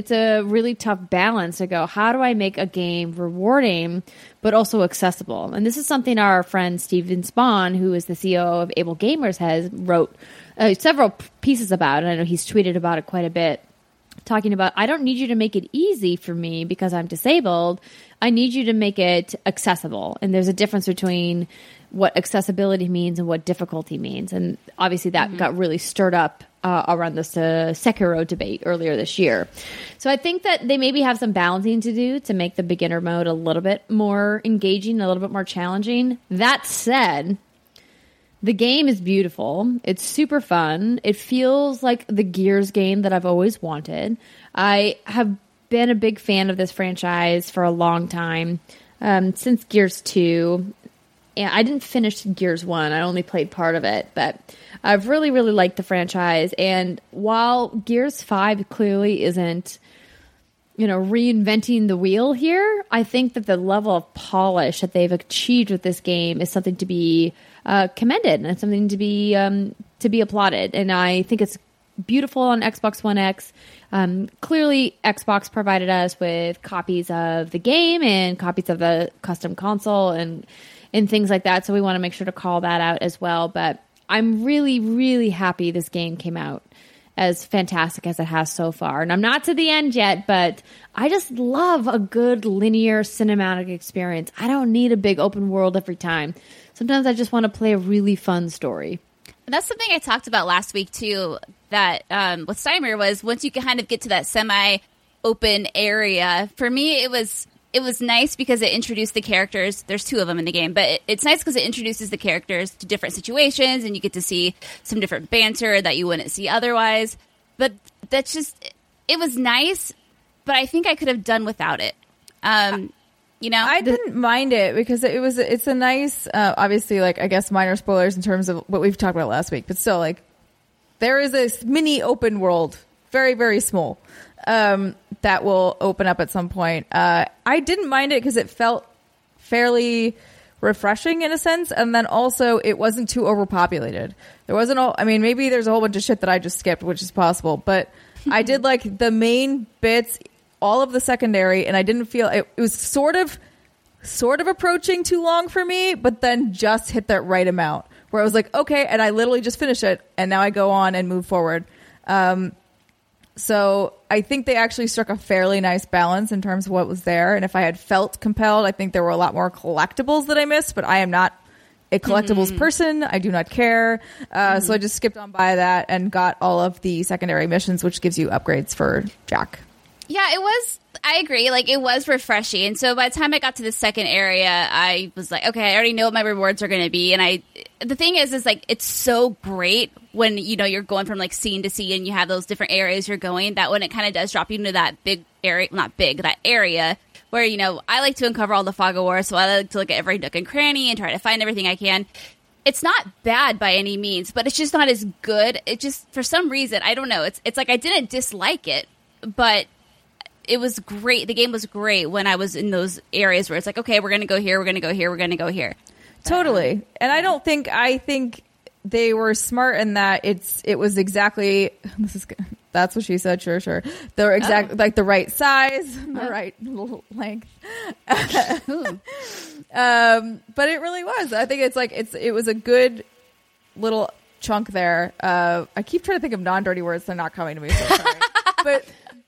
a really tough balance to go, how do I make a game rewarding but also accessible? And this is something our friend Steven Spahn, who is the CEO of Able Gamers, has wrote several pieces about. And I know he's tweeted about it quite a bit, talking about, I don't need you to make it easy for me because I'm disabled. I need you to make it accessible. And there's a difference between what accessibility means and what difficulty means. And obviously that got really stirred up around this Sekiro debate earlier this year. So I think that they maybe have some balancing to do to make the beginner mode a little bit more engaging, a little bit more challenging. That said, the game is beautiful. It's super fun. It feels like the Gears game that I've always wanted. I have been a big fan of this franchise for a long time, since Gears 2. And I didn't finish Gears 1. I only played part of it, but I've really, really liked the franchise. And while Gears 5 clearly isn't, reinventing the wheel here, I think that the level of polish that they've achieved with this game is something to be commended and something to be applauded. And I think it's beautiful on Xbox One X. Clearly, Xbox provided us with copies of the game and copies of the custom console and things like that. So we want to make sure to call that out as well. But I'm really, really happy this game came out as fantastic as it has so far. And I'm not to the end yet, but I just love a good linear cinematic experience. I don't need a big open world every time. Sometimes I just want to play a really fun story. And that's something I talked about last week too, that with Steimer was once you kind of get to that semi-open area, for me it was nice because it introduced the characters. There's two of them in the game, but it's nice because it introduces the characters to different situations and you get to see some different banter that you wouldn't see otherwise. But that's just, it was nice, but I think I could have done without it. I didn't mind it because it's a nice, obviously, like, I guess minor spoilers in terms of what we've talked about last week, but still, like, there is a mini open world, very, very small, that will open up at some point. I didn't mind it because it felt fairly refreshing in a sense, and then also it wasn't too overpopulated. There wasn't maybe there's a whole bunch of shit that I just skipped, which is possible, but I did like the main bits, all of the secondary, and I didn't feel it was sort of approaching too long for me, but then just hit that right amount where I was like, okay, and I literally just finish it, and now I go on and move forward. So I think they actually struck a fairly nice balance in terms of what was there. And if I had felt compelled, I think there were a lot more collectibles that I missed, but I am not a collectibles person. I do not care. So I just skipped on by that and got all of the secondary missions, which gives you upgrades for Jack. Yeah, it was. I agree. Like, it was refreshing. And so by the time I got to the second area, I was like, okay, I already know what my rewards are going to be. And the thing is like, it's so great when, you know, you're going from like scene to scene and you have those different areas you're going, that when it kind of does drop you into that big area, not big, that area where, you know, I like to uncover all the fog of war. So I like to look at every nook and cranny and try to find everything I can. It's not bad by any means, but it's just not as good. It just, for some reason, I don't know. It's like I didn't dislike it, but it was great. The game was great when I was in those areas where it's like, okay, we're going to go here, we're going to go here, we're going to go here. Totally. And I think they were smart in that it was exactly, that's what she said. Sure. They're exactly like the right size, the right length. But it really was. I think it's like, it was a good little chunk there. I keep trying to think of non-dirty words. They're not coming to me. So sorry. But,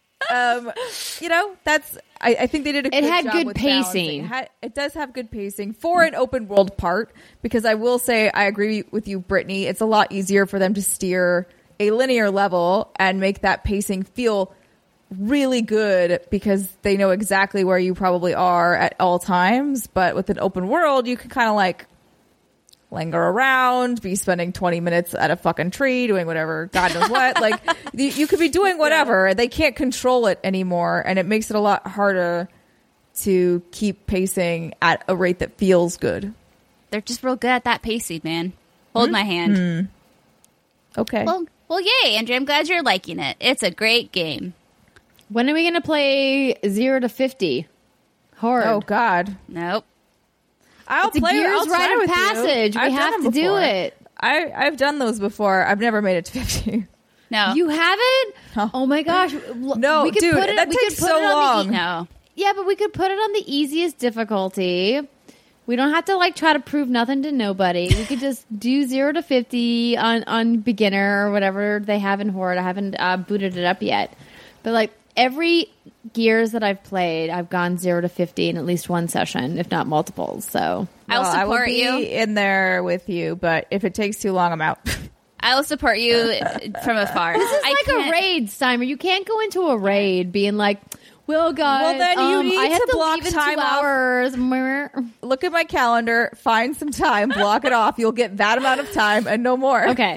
you know, I think they did a good job. It had good with pacing. It does have good pacing for an open world part, because I will say I agree with you, Brittany. It's a lot easier for them to steer a linear level and make that pacing feel really good, because they know exactly where you probably are at all times. But with an open world, you can kind of like linger around, be spending 20 minutes at a fucking tree doing whatever, God knows what. Like, you could be doing whatever. Yeah. They can't control it anymore, and it makes it a lot harder to keep pacing at a rate that feels good. They're just real good at that pacing, man. Hold my hand. Okay. Well, yay, Andrea. I'm glad you're liking it. It's a great game. When are we going to play 0 to 50? Horde. Oh, God. Nope. I'll it's a play Gears Rite of Passage. We have to do it. I've done those before. I've never made it to 50. No. You haven't? Oh my gosh. No, dude, that takes so long. No. Yeah, but we could put it on the easiest difficulty. We don't have to like try to prove nothing to nobody. We could just do 0 to 50 on beginner or whatever they have in Horde. I haven't booted it up yet. But like every Gears that I've played, I've gone 0 to 50 in at least one session, if not multiples. So I'll support I will be you in there with you, but if it takes too long, I'm out. I'll support you from afar. This is like a raid, Steimer. You can't go into a raid being like, well, guys, well, then you need I have to block leave in time 2 hours. Look at my calendar, find some time, block it off. You'll get that amount of time and no more. Okay.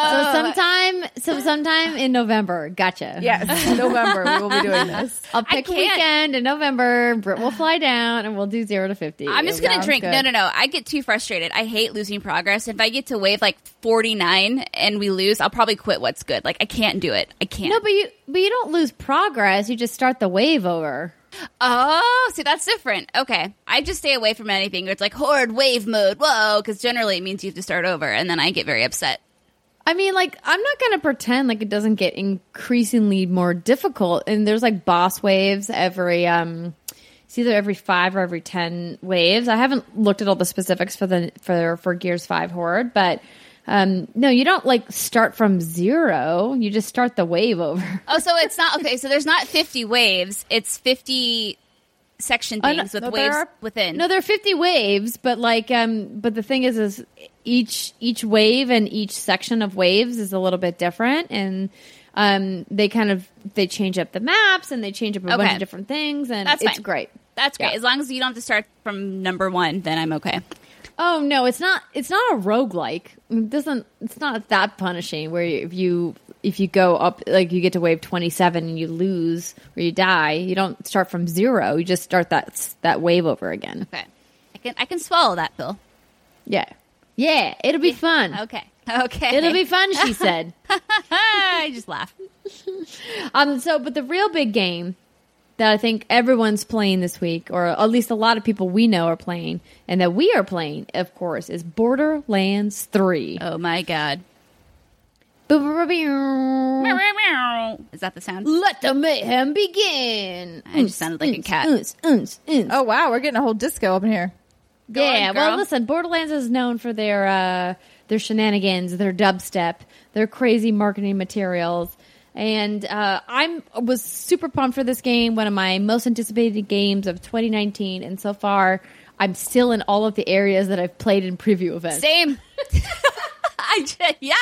So sometime in November. Gotcha. Yes, November we will be doing this. I'll pick a weekend in November. Britt will fly down and we'll do 0 to 50. I'm just going to drink. Good. No. I get too frustrated. I hate losing progress. If I get to wave like 49 and we lose, I'll probably quit what's good. Like, I can't do it. I can't. No, but you don't lose progress. You just start the wave over. Oh, see, that's different. Okay. I just stay away from anything where it's like Horde wave mode. Whoa, because generally it means you have to start over, and then I get very upset. I mean, like, I'm not going to pretend like it doesn't get increasingly more difficult. And there's like boss waves every, it's either every 5 or every 10 waves. I haven't looked at all the specifics for Gears 5 Horde, but no, you don't like start from 0. You just start the wave over. Oh, so it's not okay. So there's not 50 waves. It's 50 section things with waves within. No, there are 50 waves, but like, but the thing is each wave and each section of waves is a little bit different, and they change up the maps and they change up a bunch of different things, and that's it's fine. Great. That's great. Yeah. As long as you don't have to start from number 1, then I'm okay. Oh no, it's not a roguelike. It's not that punishing where if you go up, like you get to wave 27 and you lose or you die, you don't start from 0. You just start that wave over again. Okay. I can swallow that pill. Yeah, it'll be fun. Okay. It'll be fun, she said. I just laugh. But the real big game that I think everyone's playing this week, or at least a lot of people we know are playing, and that we are playing, of course, is Borderlands 3. Oh my god. Is that the sound? Let the mayhem begin. I just sounded like a cat. Oh wow, we're getting a whole disco up in here. Well, listen, Borderlands is known for their their shenanigans, their dubstep, their crazy marketing materials. And I was super pumped for this game, one of my most anticipated games of 2019. And so far, I'm still in all of the areas that I've played in preview events. Same. Yeah.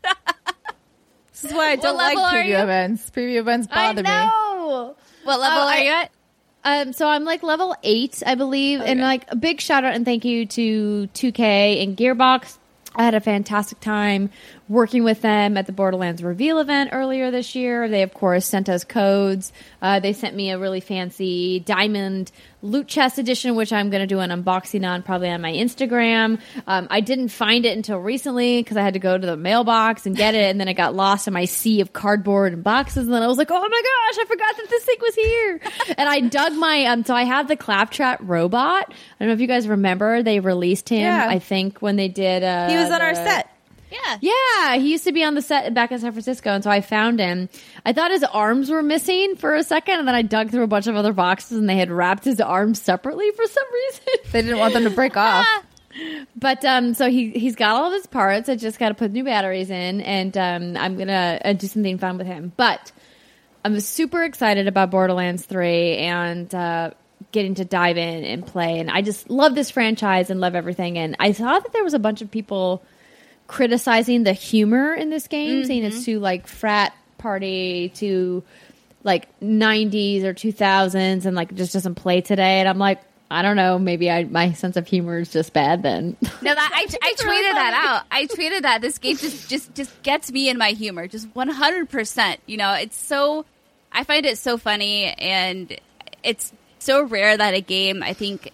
This is why I don't like preview events. Preview events bother me. I know. What level are you at? So I'm like level 8, I believe. Okay. And like a big shout out and thank you to 2K and Gearbox. I had a fantastic time working with them at the Borderlands reveal event earlier this year. They, of course, sent us codes. They sent me a really fancy diamond loot chest edition, which I'm going to do an unboxing on probably on my Instagram. I didn't find it until recently because I had to go to the mailbox and get it, and then it got lost in my sea of cardboard and boxes. And then I was like, oh my gosh, I forgot that this thing was here. And I dug my, so I have the Claptrap robot. I don't know if you guys remember, they released him, I think, when they did. He was on our set. Yeah, he used to be on the set back in San Francisco, and so I found him. I thought his arms were missing for a second, and then I dug through a bunch of other boxes, and they had wrapped his arms separately for some reason. They didn't want them to break off. But so he's got all of his parts. I just got to put new batteries in, and I'm gonna do something fun with him. But I'm super excited about Borderlands 3 and getting to dive in and play. And I just love this franchise and love everything. And I saw that there was a bunch of people criticizing the humor in this game, saying it's too like frat party, to like 90s or 2000s, and like just doesn't play today. And I'm like, I don't know, maybe my sense of humor is just bad then. No, that I tweeted really that out. I tweeted that this game just gets me in my humor, just 100%. You know, it's so, I find it so funny, and it's so rare that a game, I think,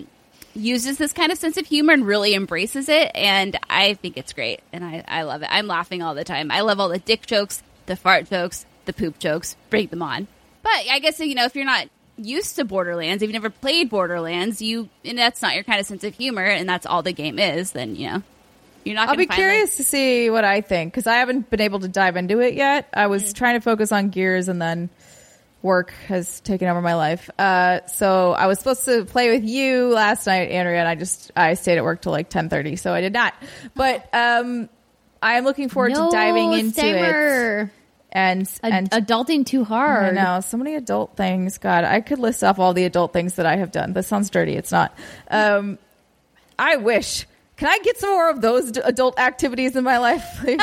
uses this kind of sense of humor and really embraces it, and I think it's great, and I love it. I'm laughing all the time. I love all the dick jokes, the fart jokes, the poop jokes. Bring them on. But I guess, you know, if you're not used to Borderlands, if you've never played Borderlands, and that's not your kind of sense of humor, and that's all the game is, then, you know, you're not going to I'll be curious to see what I think, because I haven't been able to dive into it yet. I was trying to focus on Gears, and then work has taken over my life. So I was supposed to play with you last night, Andrea, and I stayed at work till like 10:30, so I did not. But I am looking forward to diving into it. And adulting too hard. I know, so many adult things. God, I could list off all the adult things that I have done. That sounds dirty. It's not. I wish. Can I get some more of those adult activities in my life, please?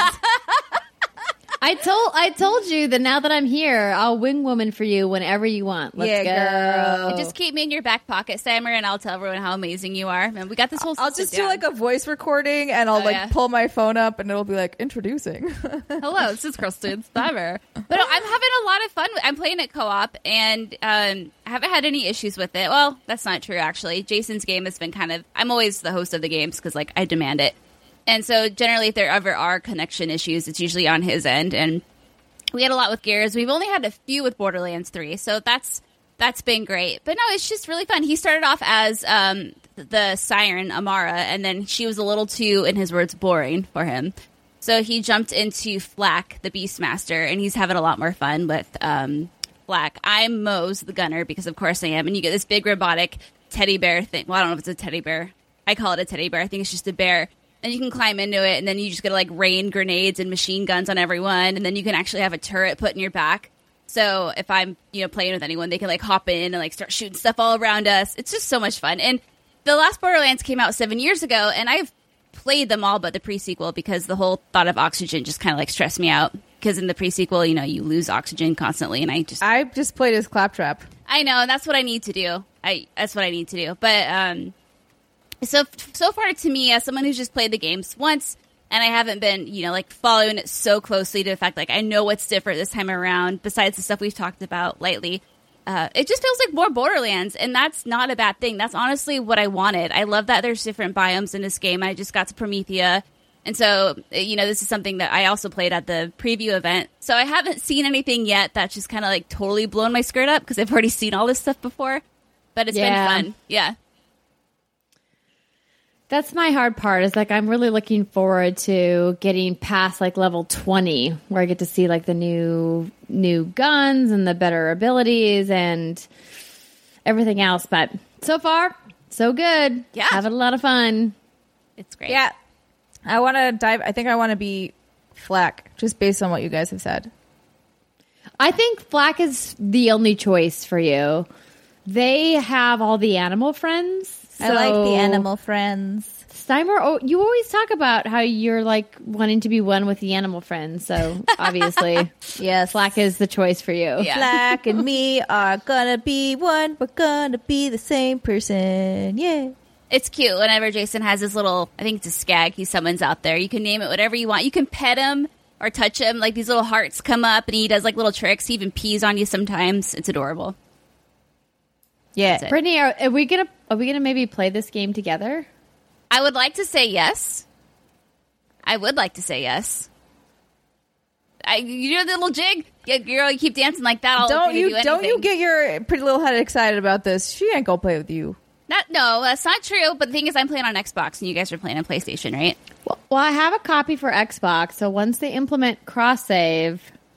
I told you that now that I'm here, I'll wing woman for you whenever you want. Let's go. Girl. And just keep me in your back pocket, Summer, and I'll tell everyone how amazing you are. And we got this whole. I'll just do like a voice recording, and I'll pull my phone up, and it'll be like introducing. Hello, this is Kristen Summer. But no, I'm having a lot of fun. I'm playing it co-op, and I haven't had any issues with it. Well, that's not true, actually. Jason's game has been kind of. I'm always the host of the games because, like, I demand it. And so generally, if there ever are connection issues, it's usually on his end. And we had a lot with Gears. We've only had a few with Borderlands 3, so that's been great. But no, it's just really fun. He started off as the Siren, Amara, and then she was a little too, in his words, boring for him. So he jumped into Flak, the Beastmaster, and he's having a lot more fun with Flak. I'm Mose, the gunner, because of course I am. And you get this big robotic teddy bear thing. Well, I don't know if it's a teddy bear. I call it a teddy bear. I think it's just a bear. And you can climb into it, and then you just get to, like, rain grenades and machine guns on everyone, and then you can actually have a turret put in your back. So if I'm, playing with anyone, they can, like, hop in and, like, start shooting stuff all around us. It's just so much fun. And the last Borderlands came out 7 years ago, and I've played them all but the pre-sequel because the whole thought of oxygen just kind of, like, stressed me out. Because in the pre-sequel, you lose oxygen constantly, and I just played as Claptrap. I know, and that's what I need to do. That's what I need to do. But, So far, to me, as someone who's just played the games once, and I haven't been, following it so closely to the fact, like, I know what's different this time around, besides the stuff we've talked about lately, it just feels like more Borderlands, and that's not a bad thing. That's honestly what I wanted. I love that there's different biomes in this game. I just got to Promethea, and so, this is something that I also played at the preview event. So I haven't seen anything yet that's just kind of, like, totally blown my skirt up, because I've already seen all this stuff before, but it's been fun. Yeah. That's my hard part, is like I'm really looking forward to getting past like level 20, where I get to see like the new guns and the better abilities and everything else. But so far, so good. Yeah. Having a lot of fun. It's great. Yeah. I want to dive. I think I want to be Flack, just based on what you guys have said. I think Flack is the only choice for you. They have all the animal friends. I like the animal friends. Steimer, you always talk about how you're like wanting to be one with the animal friends. So obviously, yes, Flack is the choice for you. Yeah. Flack and me are gonna be one. We're gonna be the same person. Yeah. It's cute whenever Jason has his little, I think it's a skag he summons out there. You can name it whatever you want. You can pet him or touch him. Like these little hearts come up and he does like little tricks. He even pees on you sometimes. It's adorable. Yeah. That's it. Brittany, are we gonna maybe play this game together? I would like to say yes. I would like to say yes. You do the little jig? Yeah, girl, you keep dancing like that. Don't you get your pretty little head excited about this? She ain't gonna play with you. No, that's not true. But the thing is, I'm playing on Xbox, and you guys are playing on PlayStation, right? Well, I have a copy for Xbox, so once they implement cross save,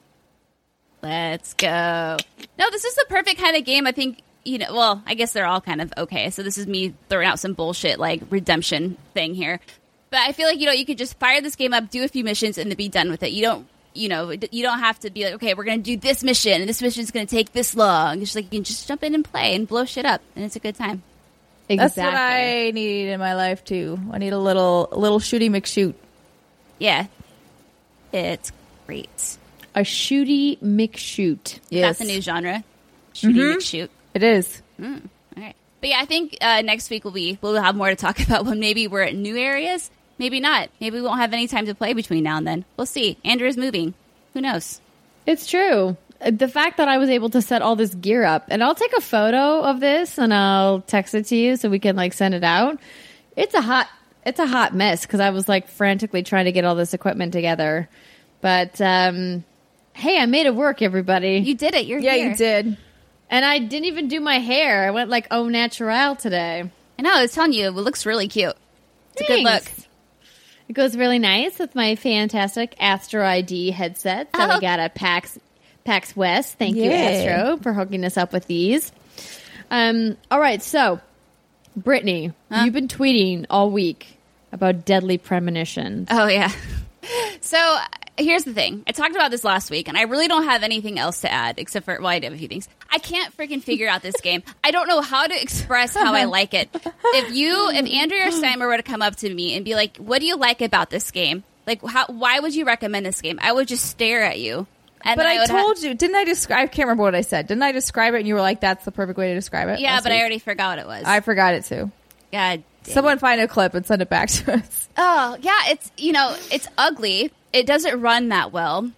Let's go. No, this is the perfect kind of game. I think, well, I guess they're all kind of okay. So this is me throwing out some bullshit like redemption thing here. But I feel like, you could just fire this game up, do a few missions, and then be done with it. You don't have to be like, okay, we're going to do this mission, and this mission's going to take this long. It's just like, you can just jump in and play and blow shit up, and it's a good time. exactly. That's what I need in my life too. I need a little shooty McShoot. Yeah. It's great. A shooty McShoot. Yes. That's a new genre. Shooty McShoot. It is. All right. But yeah, I think next week we'll have more to talk about when maybe we're at new areas. Maybe not. Maybe we won't have any time to play between now and then. We'll see. Andrew's moving. Who knows? It's true. The fact that I was able to set all this gear up, and I'll take a photo of this and I'll text it to you so we can like send it out. It's a hot mess because I was like frantically trying to get all this equipment together. But hey, I made it work, everybody. You did it. You're Yeah, here. you did. And I didn't even do my hair. I went like au naturel today. I know. I was telling you, it looks really cute. It's a good look. Thanks. It goes really nice with my fantastic Astro ID headset that we got at PAX West. Thank you, Astro, for hooking us up with these. All right, so, Brittany, you've been tweeting all week about deadly premonitions. Oh, yeah. So here's the thing. I talked about this last week, and I really don't have anything else to add except for, well, I do have a few things. I can't freaking figure out this game. I don't know how to express how I like it. If Andrea or Steimer were to come up to me and be like, what do you like about this game? Like, why would you recommend this game? I would just stare at you. And But I told you, didn't I describe? I can't remember what I said. Didn't I describe it? And you were like, "That's the perfect way to describe it." Yeah, last but I week? already forgot what it was. I forgot it too. God damn Someone find a clip and send it back to us. Oh, yeah, it's ugly. It doesn't run that well.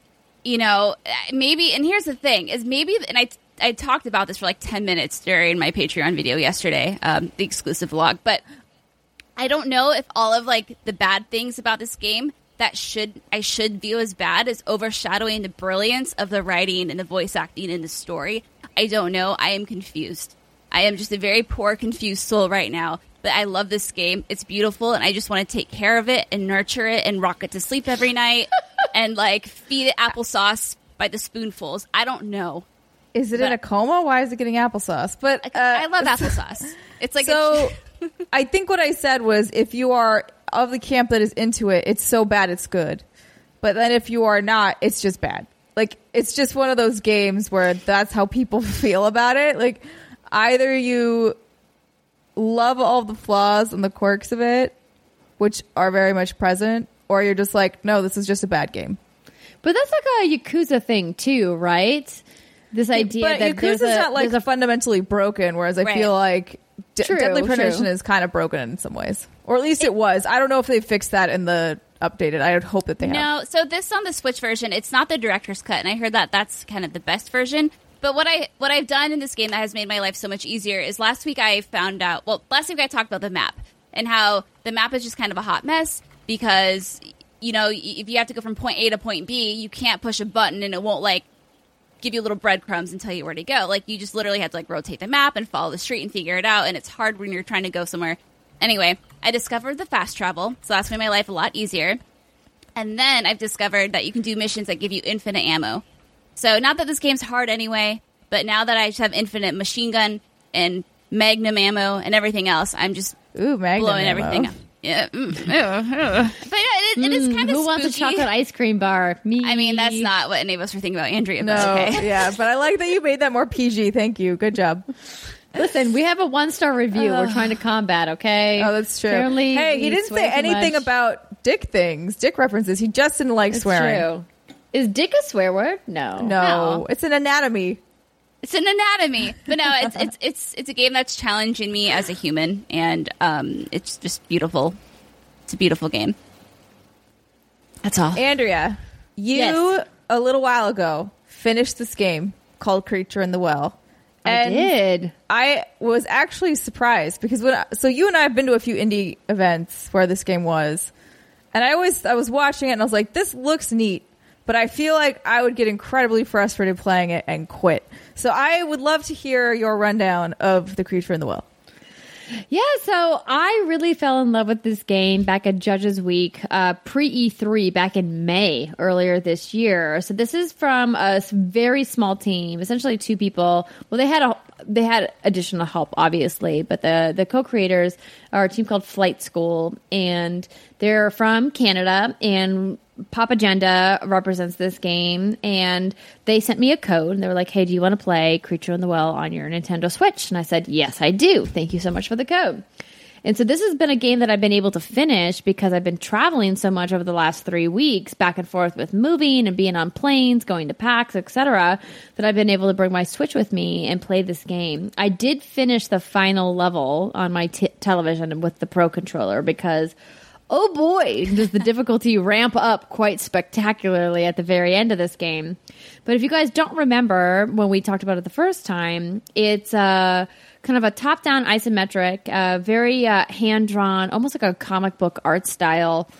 Maybe, and here's the thing, and I talked about this for like 10 minutes during my Patreon video yesterday, the exclusive vlog, but I don't know if all of like the bad things about this game that I should view as bad is overshadowing the brilliance of the writing and the voice acting in the story. I don't know. I am confused. I am just a very poor, confused soul right now. But I love this game. It's beautiful, and I just want to take care of it and nurture it and rock it to sleep every night and like feed it applesauce by the spoonfuls. I don't know. Is it in a coma? Why is it getting applesauce? But I love applesauce. It's like so. I think what I said was, if you are of the camp that is into it, it's so bad it's good. But then if you are not, it's just bad. Like, it's just one of those games where that's how people feel about it. Like, either you love all the flaws and the quirks of it, which are very much present, or you're just like, no, this is just a bad game. But that's like a Yakuza thing too, right? This idea But that Yakuza's not like fundamentally broken, whereas I feel like Deadly Premonition is kind of broken in some ways. Or at least it was. I don't know if they fixed that in the updated. I would hope that they have. No, so this on the Switch version, it's not the director's cut, and I heard that that's kind of the best version. But what I've done in this game that has made my life so much easier is last week I talked about the map and how the map is just kind of a hot mess because, if you have to go from point A to point B, you can't push a button and it won't like give you little breadcrumbs and tell you where to go. Like, you just literally have to like rotate the map and follow the street and figure it out, and it's hard when you're trying to go somewhere. Anyway, I discovered the fast travel, so that's made my life a lot easier. And then I've discovered that you can do missions that give you infinite ammo. So not that this game's hard anyway, but now that I just have infinite machine gun and magnum ammo and everything else, I'm just blowing everything up. Yeah, but yeah, it is kind of Who wants a chocolate ice cream bar? Me. I mean, that's not what any of us were thinking about Andrea. No, But okay. yeah, but I like that you made that more PG. Thank you. Good job. Listen, we have a 1-star review. We're trying to combat, okay? Oh, that's true. Apparently, hey, he we didn't swear say too anything much. about dick things, dick references. He just didn't like It's swearing. true. Is dick a swear word? No. No, it's an anatomy. It's an anatomy, but no, it's a game that's challenging me as a human, and it's just beautiful. It's a beautiful game. That's all. Andrea, you Yes. a little while ago finished this game called Creature in the Well. I did. I was actually surprised because so you and I have been to a few indie events where this game was, and I was watching it and I was like, this looks neat, but I feel like I would get incredibly frustrated playing it and quit. So I would love to hear your rundown of the Creature in the Well. Yeah, so I really fell in love with this game back at Judges Week, pre-E3 back in May earlier this year. So this is from a very small team, essentially 2 people. Well, they had additional help, obviously, but the co-creators are a team called Flight School, and they're from Canada, and Pop Agenda represents this game, and they sent me a code, and they were like, hey, do you want to play Creature in the Well on your Nintendo Switch? And I said, yes, I do. Thank you so much for the code. And so this has been a game that I've been able to finish because I've been traveling so much over the last 3 weeks, back and forth with moving and being on planes, going to PAX, etc., that I've been able to bring my Switch with me and play this game. I did finish the final level on my television with the Pro Controller because, oh boy, does the difficulty ramp up quite spectacularly at the very end of this game. But if you guys don't remember when we talked about it the first time, it's kind of a top-down isometric, very hand-drawn, almost like a comic book art style.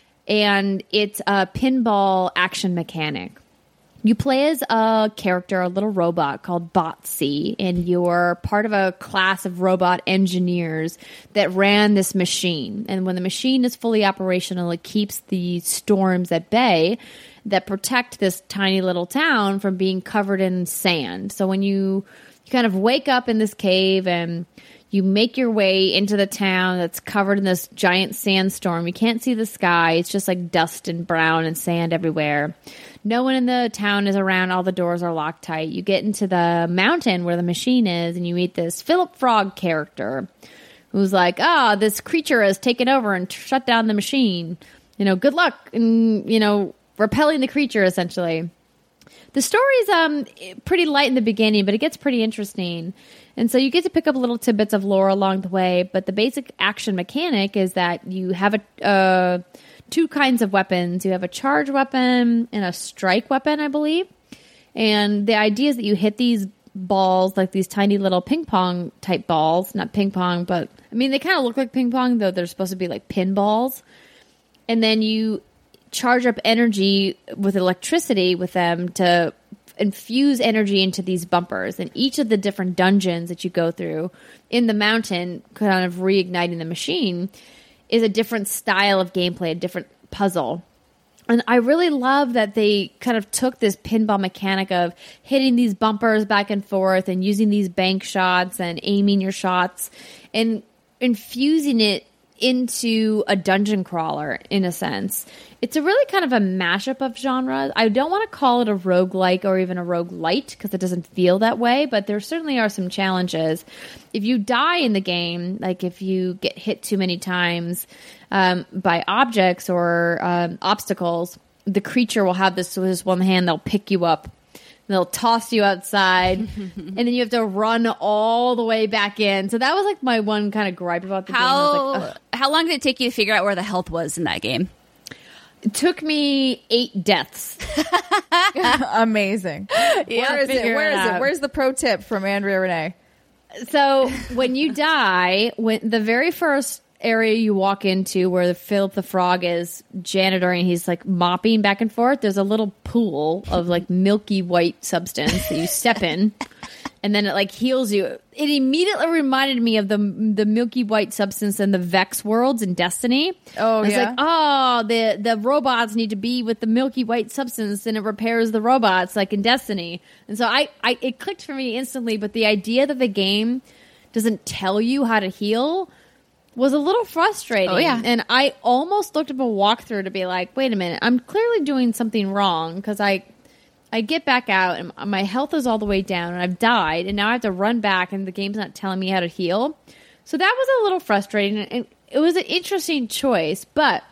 And it's a pinball action mechanic. You play as a character, a little robot called Botsy, and you're part of a class of robot engineers that ran this machine. And when the machine is fully operational, it keeps the storms at bay that protect this tiny little town from being covered in sand. So when you kind of wake up in this cave and you make your way into the town that's covered in this giant sandstorm. You can't see the sky. It's just like dust and brown and sand everywhere. No one in the town is around. All the doors are locked tight. You get into the mountain where the machine is, and you meet this Philip Frog character who's like, this creature has taken over and shut down the machine. Good luck in, repelling the creature, essentially. The story's pretty light in the beginning, but it gets pretty interesting. And so you get to pick up little tidbits of lore along the way, but the basic action mechanic is that you have 2 kinds of weapons. You have a charge weapon and a strike weapon, I believe. And the idea is that you hit these balls, like these tiny little ping pong type balls. Not ping pong, but I mean, they kind of look like ping pong, though they're supposed to be like pinballs. And then you charge up energy with electricity with them to infuse energy into these bumpers. And each of the different dungeons that you go through in the mountain, kind of reigniting the machine, is a different style of gameplay, a different puzzle. And I really love that they kind of took this pinball mechanic of hitting these bumpers back and forth and using these bank shots and aiming your shots and infusing it into a dungeon crawler, in a sense. It's a really kind of a mashup of genres. I don't want to call it a roguelike or even a roguelite because it doesn't feel that way, but there certainly are some challenges. If you die in the game, like if you get hit too many times by objects or obstacles, the creature will have this with his one hand, they'll pick you up. They'll toss you outside, and then you have to run all the way back in. So that was like my one kind of gripe about the game. I was like, how long did it take you to figure out where the health was in that game? it took me 8 deaths. Amazing. Where is it? Where's the pro tip from Andrea Renee? So when you die, when the very first area you walk into where Philip the Frog is janitoring, he's like mopping back and forth, there's a little pool of like milky white substance that you step in, and then it like heals you. It immediately reminded me of the milky white substance in the Vex worlds in Destiny. Oh, it's yeah. like, the robots need to be with the milky white substance and it repairs the robots like in Destiny. And so it clicked for me instantly, but the idea that the game doesn't tell you how to heal was a little frustrating. Oh, yeah. And I almost looked up a walkthrough to be like, wait a minute, I'm clearly doing something wrong because I get back out and my health is all the way down and I've died and now I have to run back and the game's not telling me how to heal. So that was a little frustrating and it was an interesting choice, but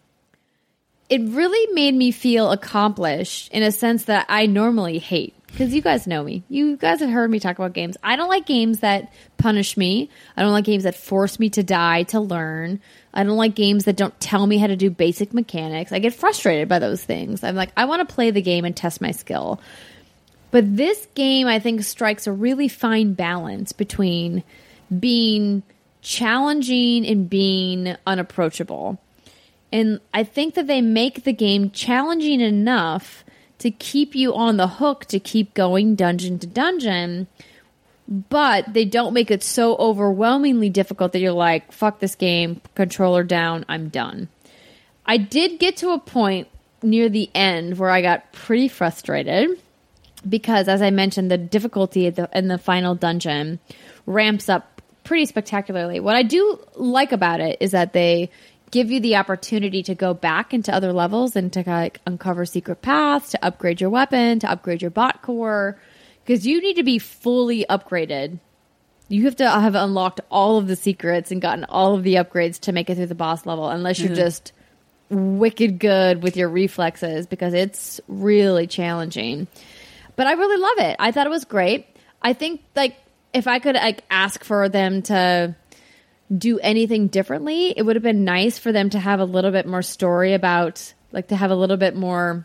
it really made me feel accomplished in a sense that I normally hate. Because you guys know me. You guys have heard me talk about games. I don't like games that punish me. I don't like games that force me to die to learn. I don't like games that don't tell me how to do basic mechanics. I get frustrated by those things. I'm like, I want to play the game and test my skill. But this game, I think, strikes a really fine balance between being challenging and being unapproachable. And I think that they make the game challenging enough to keep you on the hook to keep going dungeon to dungeon, but they don't make it so overwhelmingly difficult that you're like, fuck this game, controller down, I'm done. I did get to a point near the end where I got pretty frustrated because, as I mentioned, the difficulty in the final dungeon ramps up pretty spectacularly. What I do like about it is that they give you the opportunity to go back into other levels and to like uncover secret paths, to upgrade your weapon, to upgrade your bot core, because you need to be fully upgraded. You have to have unlocked all of the secrets and gotten all of the upgrades to make it through the boss level, unless you're just wicked good with your reflexes, because it's really challenging. But I really love it. I thought it was great. I think like if I could like ask for them to do anything differently, it would have been nice for them to have a little bit more story about, like, to have a little bit more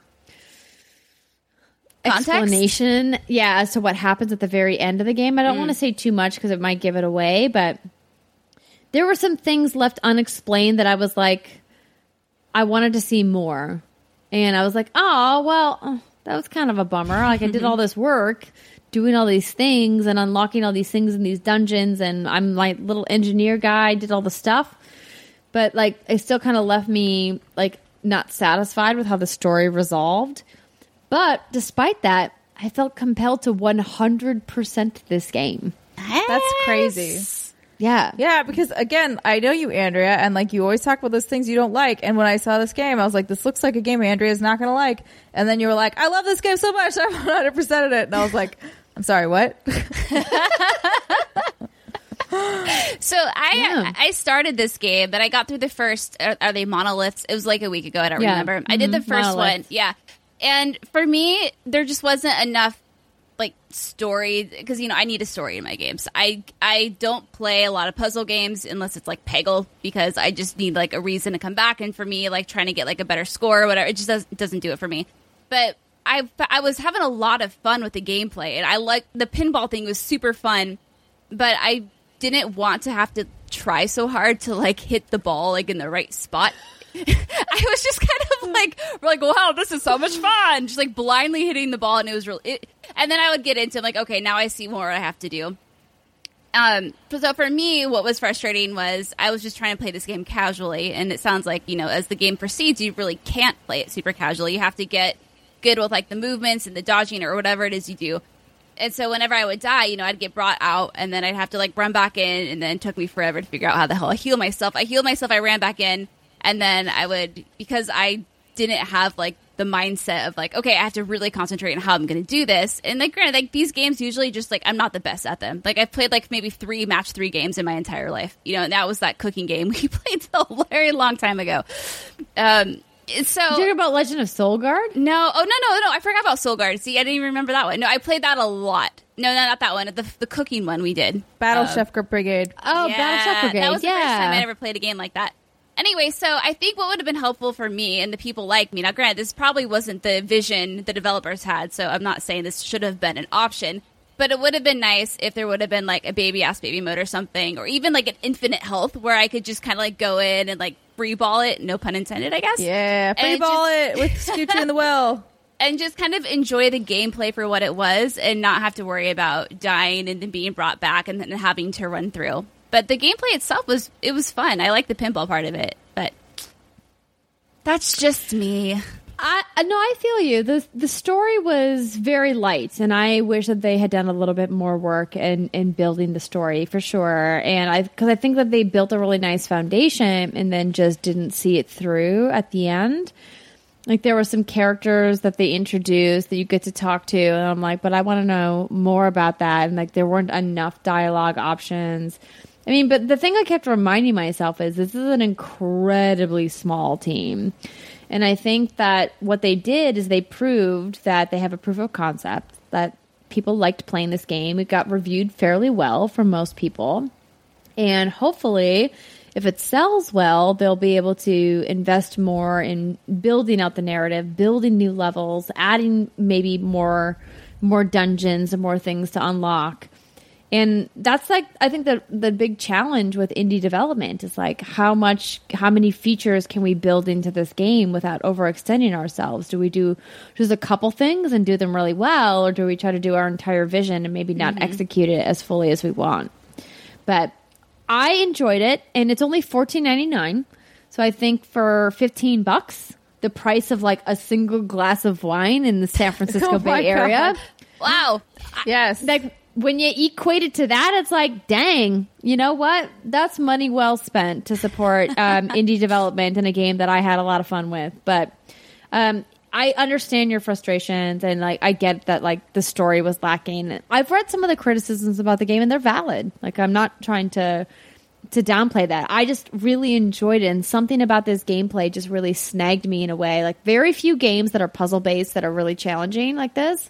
context? Explanation, as to what happens at the very end of the game. I don't want to say too much because it might give it away, but there were some things left unexplained that I was like, I wanted to see more. And I was like, oh, well, that was kind of a bummer. Like, I did all this work doing all these things and unlocking all these things in these dungeons, and I'm like little engineer guy, did all the stuff, but like it still kind of left me like not satisfied with how the story resolved. But despite that, I felt compelled to 100% this game. That's crazy. Yeah, because again, I know you, Andrea, and like you always talk about those things you don't like. And when I saw this game, I was like, this looks like a game Andrea's not going to like. And then you were like, I love this game so much, I 100%ed it. And I was like, I'm sorry, what? So I started this game, but I got through the first. Are they monoliths? It was like a week ago. I don't remember. I did the first one. Yeah, and for me, there just wasn't enough like story, because I need a story in my games. I don't play a lot of puzzle games unless it's like Peggle, because I just need like a reason to come back. And for me, like trying to get like a better score or whatever, it just doesn't do it for me. But I was having a lot of fun with the gameplay, and I like the pinball thing was super fun, but I didn't want to have to try so hard to like hit the ball like in the right spot. I was just kind of like, we're like, wow, this is so much fun, just like blindly hitting the ball, and it was really. And then I would get into like, okay, now I see more I have to do. So for me, what was frustrating was I was just trying to play this game casually, and it sounds like as the game proceeds, you really can't play it super casually. You have to get good with like the movements and the dodging or whatever it is you do. And so whenever I would die, I'd get brought out, and then I'd have to like run back in, and then it took me forever to figure out how the hell I heal myself. I ran back in, and then I would, because I didn't have like the mindset of like, okay, I have to really concentrate on how I'm going to do this. And like, granted, like these games usually just like, I'm not the best at them. Like I've played like maybe 3 match 3 games in my entire life, and that was that cooking game we played a very long time ago. So you talking about Legend of Soulguard? No. Oh, no. I forgot about Soulguard. See, I didn't even remember that one. No, I played that a lot. No, not that one. The cooking one we did. Battle Chef Brigade. Oh, yeah, Battle Chef Brigade. That was the first time I ever played a game like that. Anyway, so I think what would have been helpful for me and the people like me, now granted, this probably wasn't the vision the developers had, so I'm not saying this should have been an option, but it would have been nice if there would have been like a baby mode or something, or even like an infinite health where I could just kind of like go in and like free ball it, no pun intended, I guess. Yeah, free ball it with Scoochie in the well. And just kind of enjoy the gameplay for what it was and not have to worry about dying and then being brought back and then having to run through. But the gameplay itself was fun. I like the pinball part of it, but that's just me. I feel you. The story was very light, and I wish that they had done a little bit more work in building the story for sure. And because I think that they built a really nice foundation and then just didn't see it through at the end. Like there were some characters that they introduced that you get to talk to, and I'm like, but I want to know more about that. And like there weren't enough dialogue options. I mean, but the thing I kept reminding myself is this is an incredibly small team. And I think that what they did is they proved that they have a proof of concept, that people liked playing this game. It got reviewed fairly well from most people. And hopefully, if it sells well, they'll be able to invest more in building out the narrative, building new levels, adding maybe more dungeons and more things to unlock. And that's like, I think the big challenge with indie development is like how many features can we build into this game without overextending ourselves? Do we do just a couple things and do them really well, or do we try to do our entire vision and maybe not execute it as fully as we want? But I enjoyed it, and it's only $14.99. So I think for $15, the price of like a single glass of wine in the San Francisco Bay Area. Wow. Yes. Like, when you equate it to that, it's like, dang, you know what? That's money well spent to support indie development in a game that I had a lot of fun with. But I understand your frustrations, and like I get that like the story was lacking. I've read some of the criticisms about the game, and they're valid. Like I'm not trying to downplay that. I just really enjoyed it, and something about this gameplay just really snagged me in a way. Like very few games that are puzzle based that are really challenging like this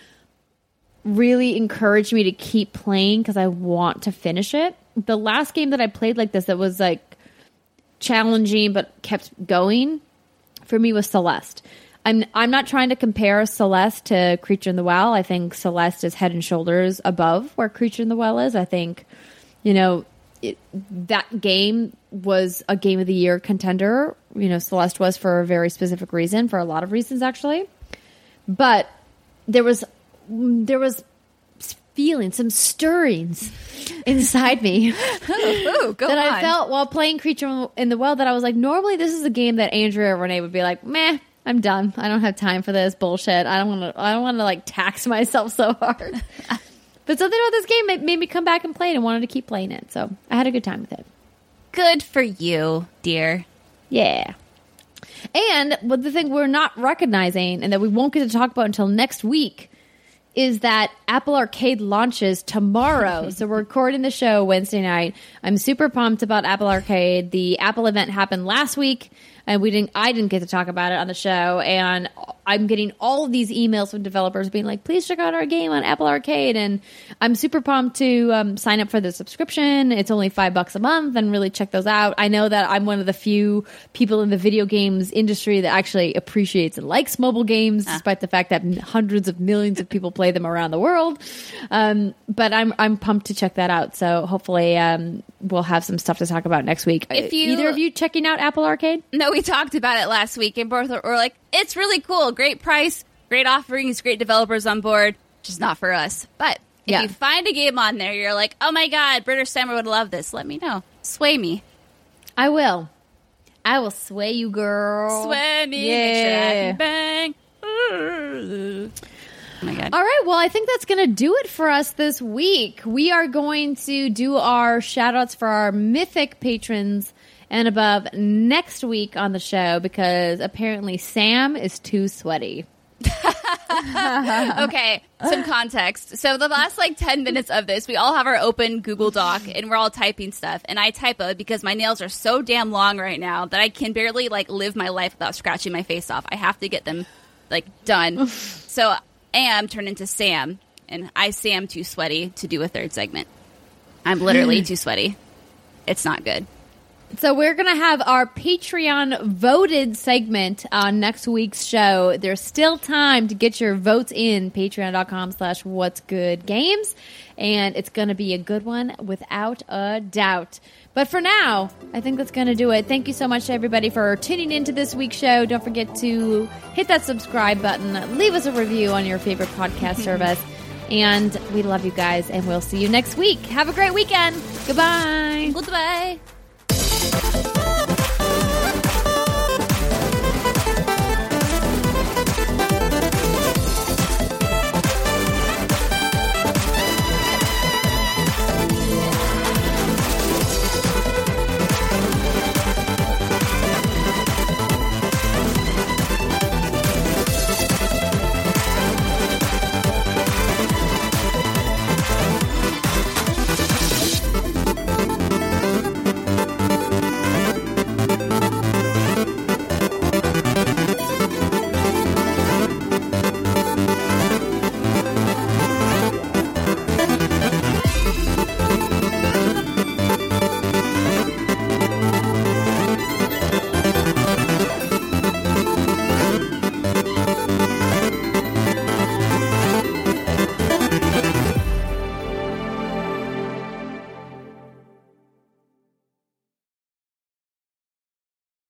really encouraged me to keep playing because I want to finish it. The last game that I played like this that was like challenging but kept going for me was Celeste. I'm not trying to compare Celeste to Creature in the Well. I think Celeste is head and shoulders above where Creature in the Well is. I think, you know, that game was a Game of the Year contender. You know, Celeste was for a very specific reason, for a lot of reasons actually. But there was feeling some stirrings inside me that I felt while playing Creature in the Well, that I was like, normally this is a game that Andrea Renee would be like, meh, I'm done. I don't have time for this bullshit. I don't want to like tax myself so hard. But something about this game made me come back and play it and wanted to keep playing it. So I had a good time with it. Good for you, dear. Yeah. And the thing we're not recognizing and that we won't get to talk about until next week is that Apple Arcade launches tomorrow. So we're recording the show Wednesday night. I'm super pumped about Apple Arcade. The Apple event happened last week, and I didn't get to talk about it on the show. And I'm getting all of these emails from developers being like, please check out our game on Apple Arcade. And I'm super pumped to sign up for the subscription. It's only $5 a month, and really check those out. I know that I'm one of the few people in the video games industry that actually appreciates and likes mobile games, despite the fact that hundreds of millions of people play them around the world. But I'm pumped to check that out. So hopefully we'll have some stuff to talk about next week. Either of you checking out Apple Arcade? No, we talked about it last week, and both were like, it's really cool. Great price, great offerings, great developers on board. Just not for us. But if you find a game on there, you're like, oh my God, British Summer would love this. Let me know. Sway me. I will sway you, girl. Sway me. Yeah. Make sure I can bang. Oh my God. All right. Well, I think that's going to do it for us this week. We are going to do our shout outs for our Mythic patrons and above next week on the show, because apparently Sam is too sweaty. Okay, some context. So the last 10 minutes of this, we all have our open Google Doc and we're all typing stuff, and I typoed because my nails are so damn long right now that I can barely live my life without scratching my face off. I have to get them done. So Am turned into Sam, and I Sam too sweaty to do a third segment. I'm literally too sweaty. It's not good. So we're going to have our Patreon voted segment on next week's show. There's still time to get your votes in, patreon.com/whatsgoodgames. And it's going to be a good one without a doubt. But for now, I think that's going to do it. Thank you so much to everybody for tuning into this week's show. Don't forget to hit that subscribe button. Leave us a review on your favorite podcast service. And we love you guys, and we'll see you next week. Have a great weekend. Goodbye. Goodbye.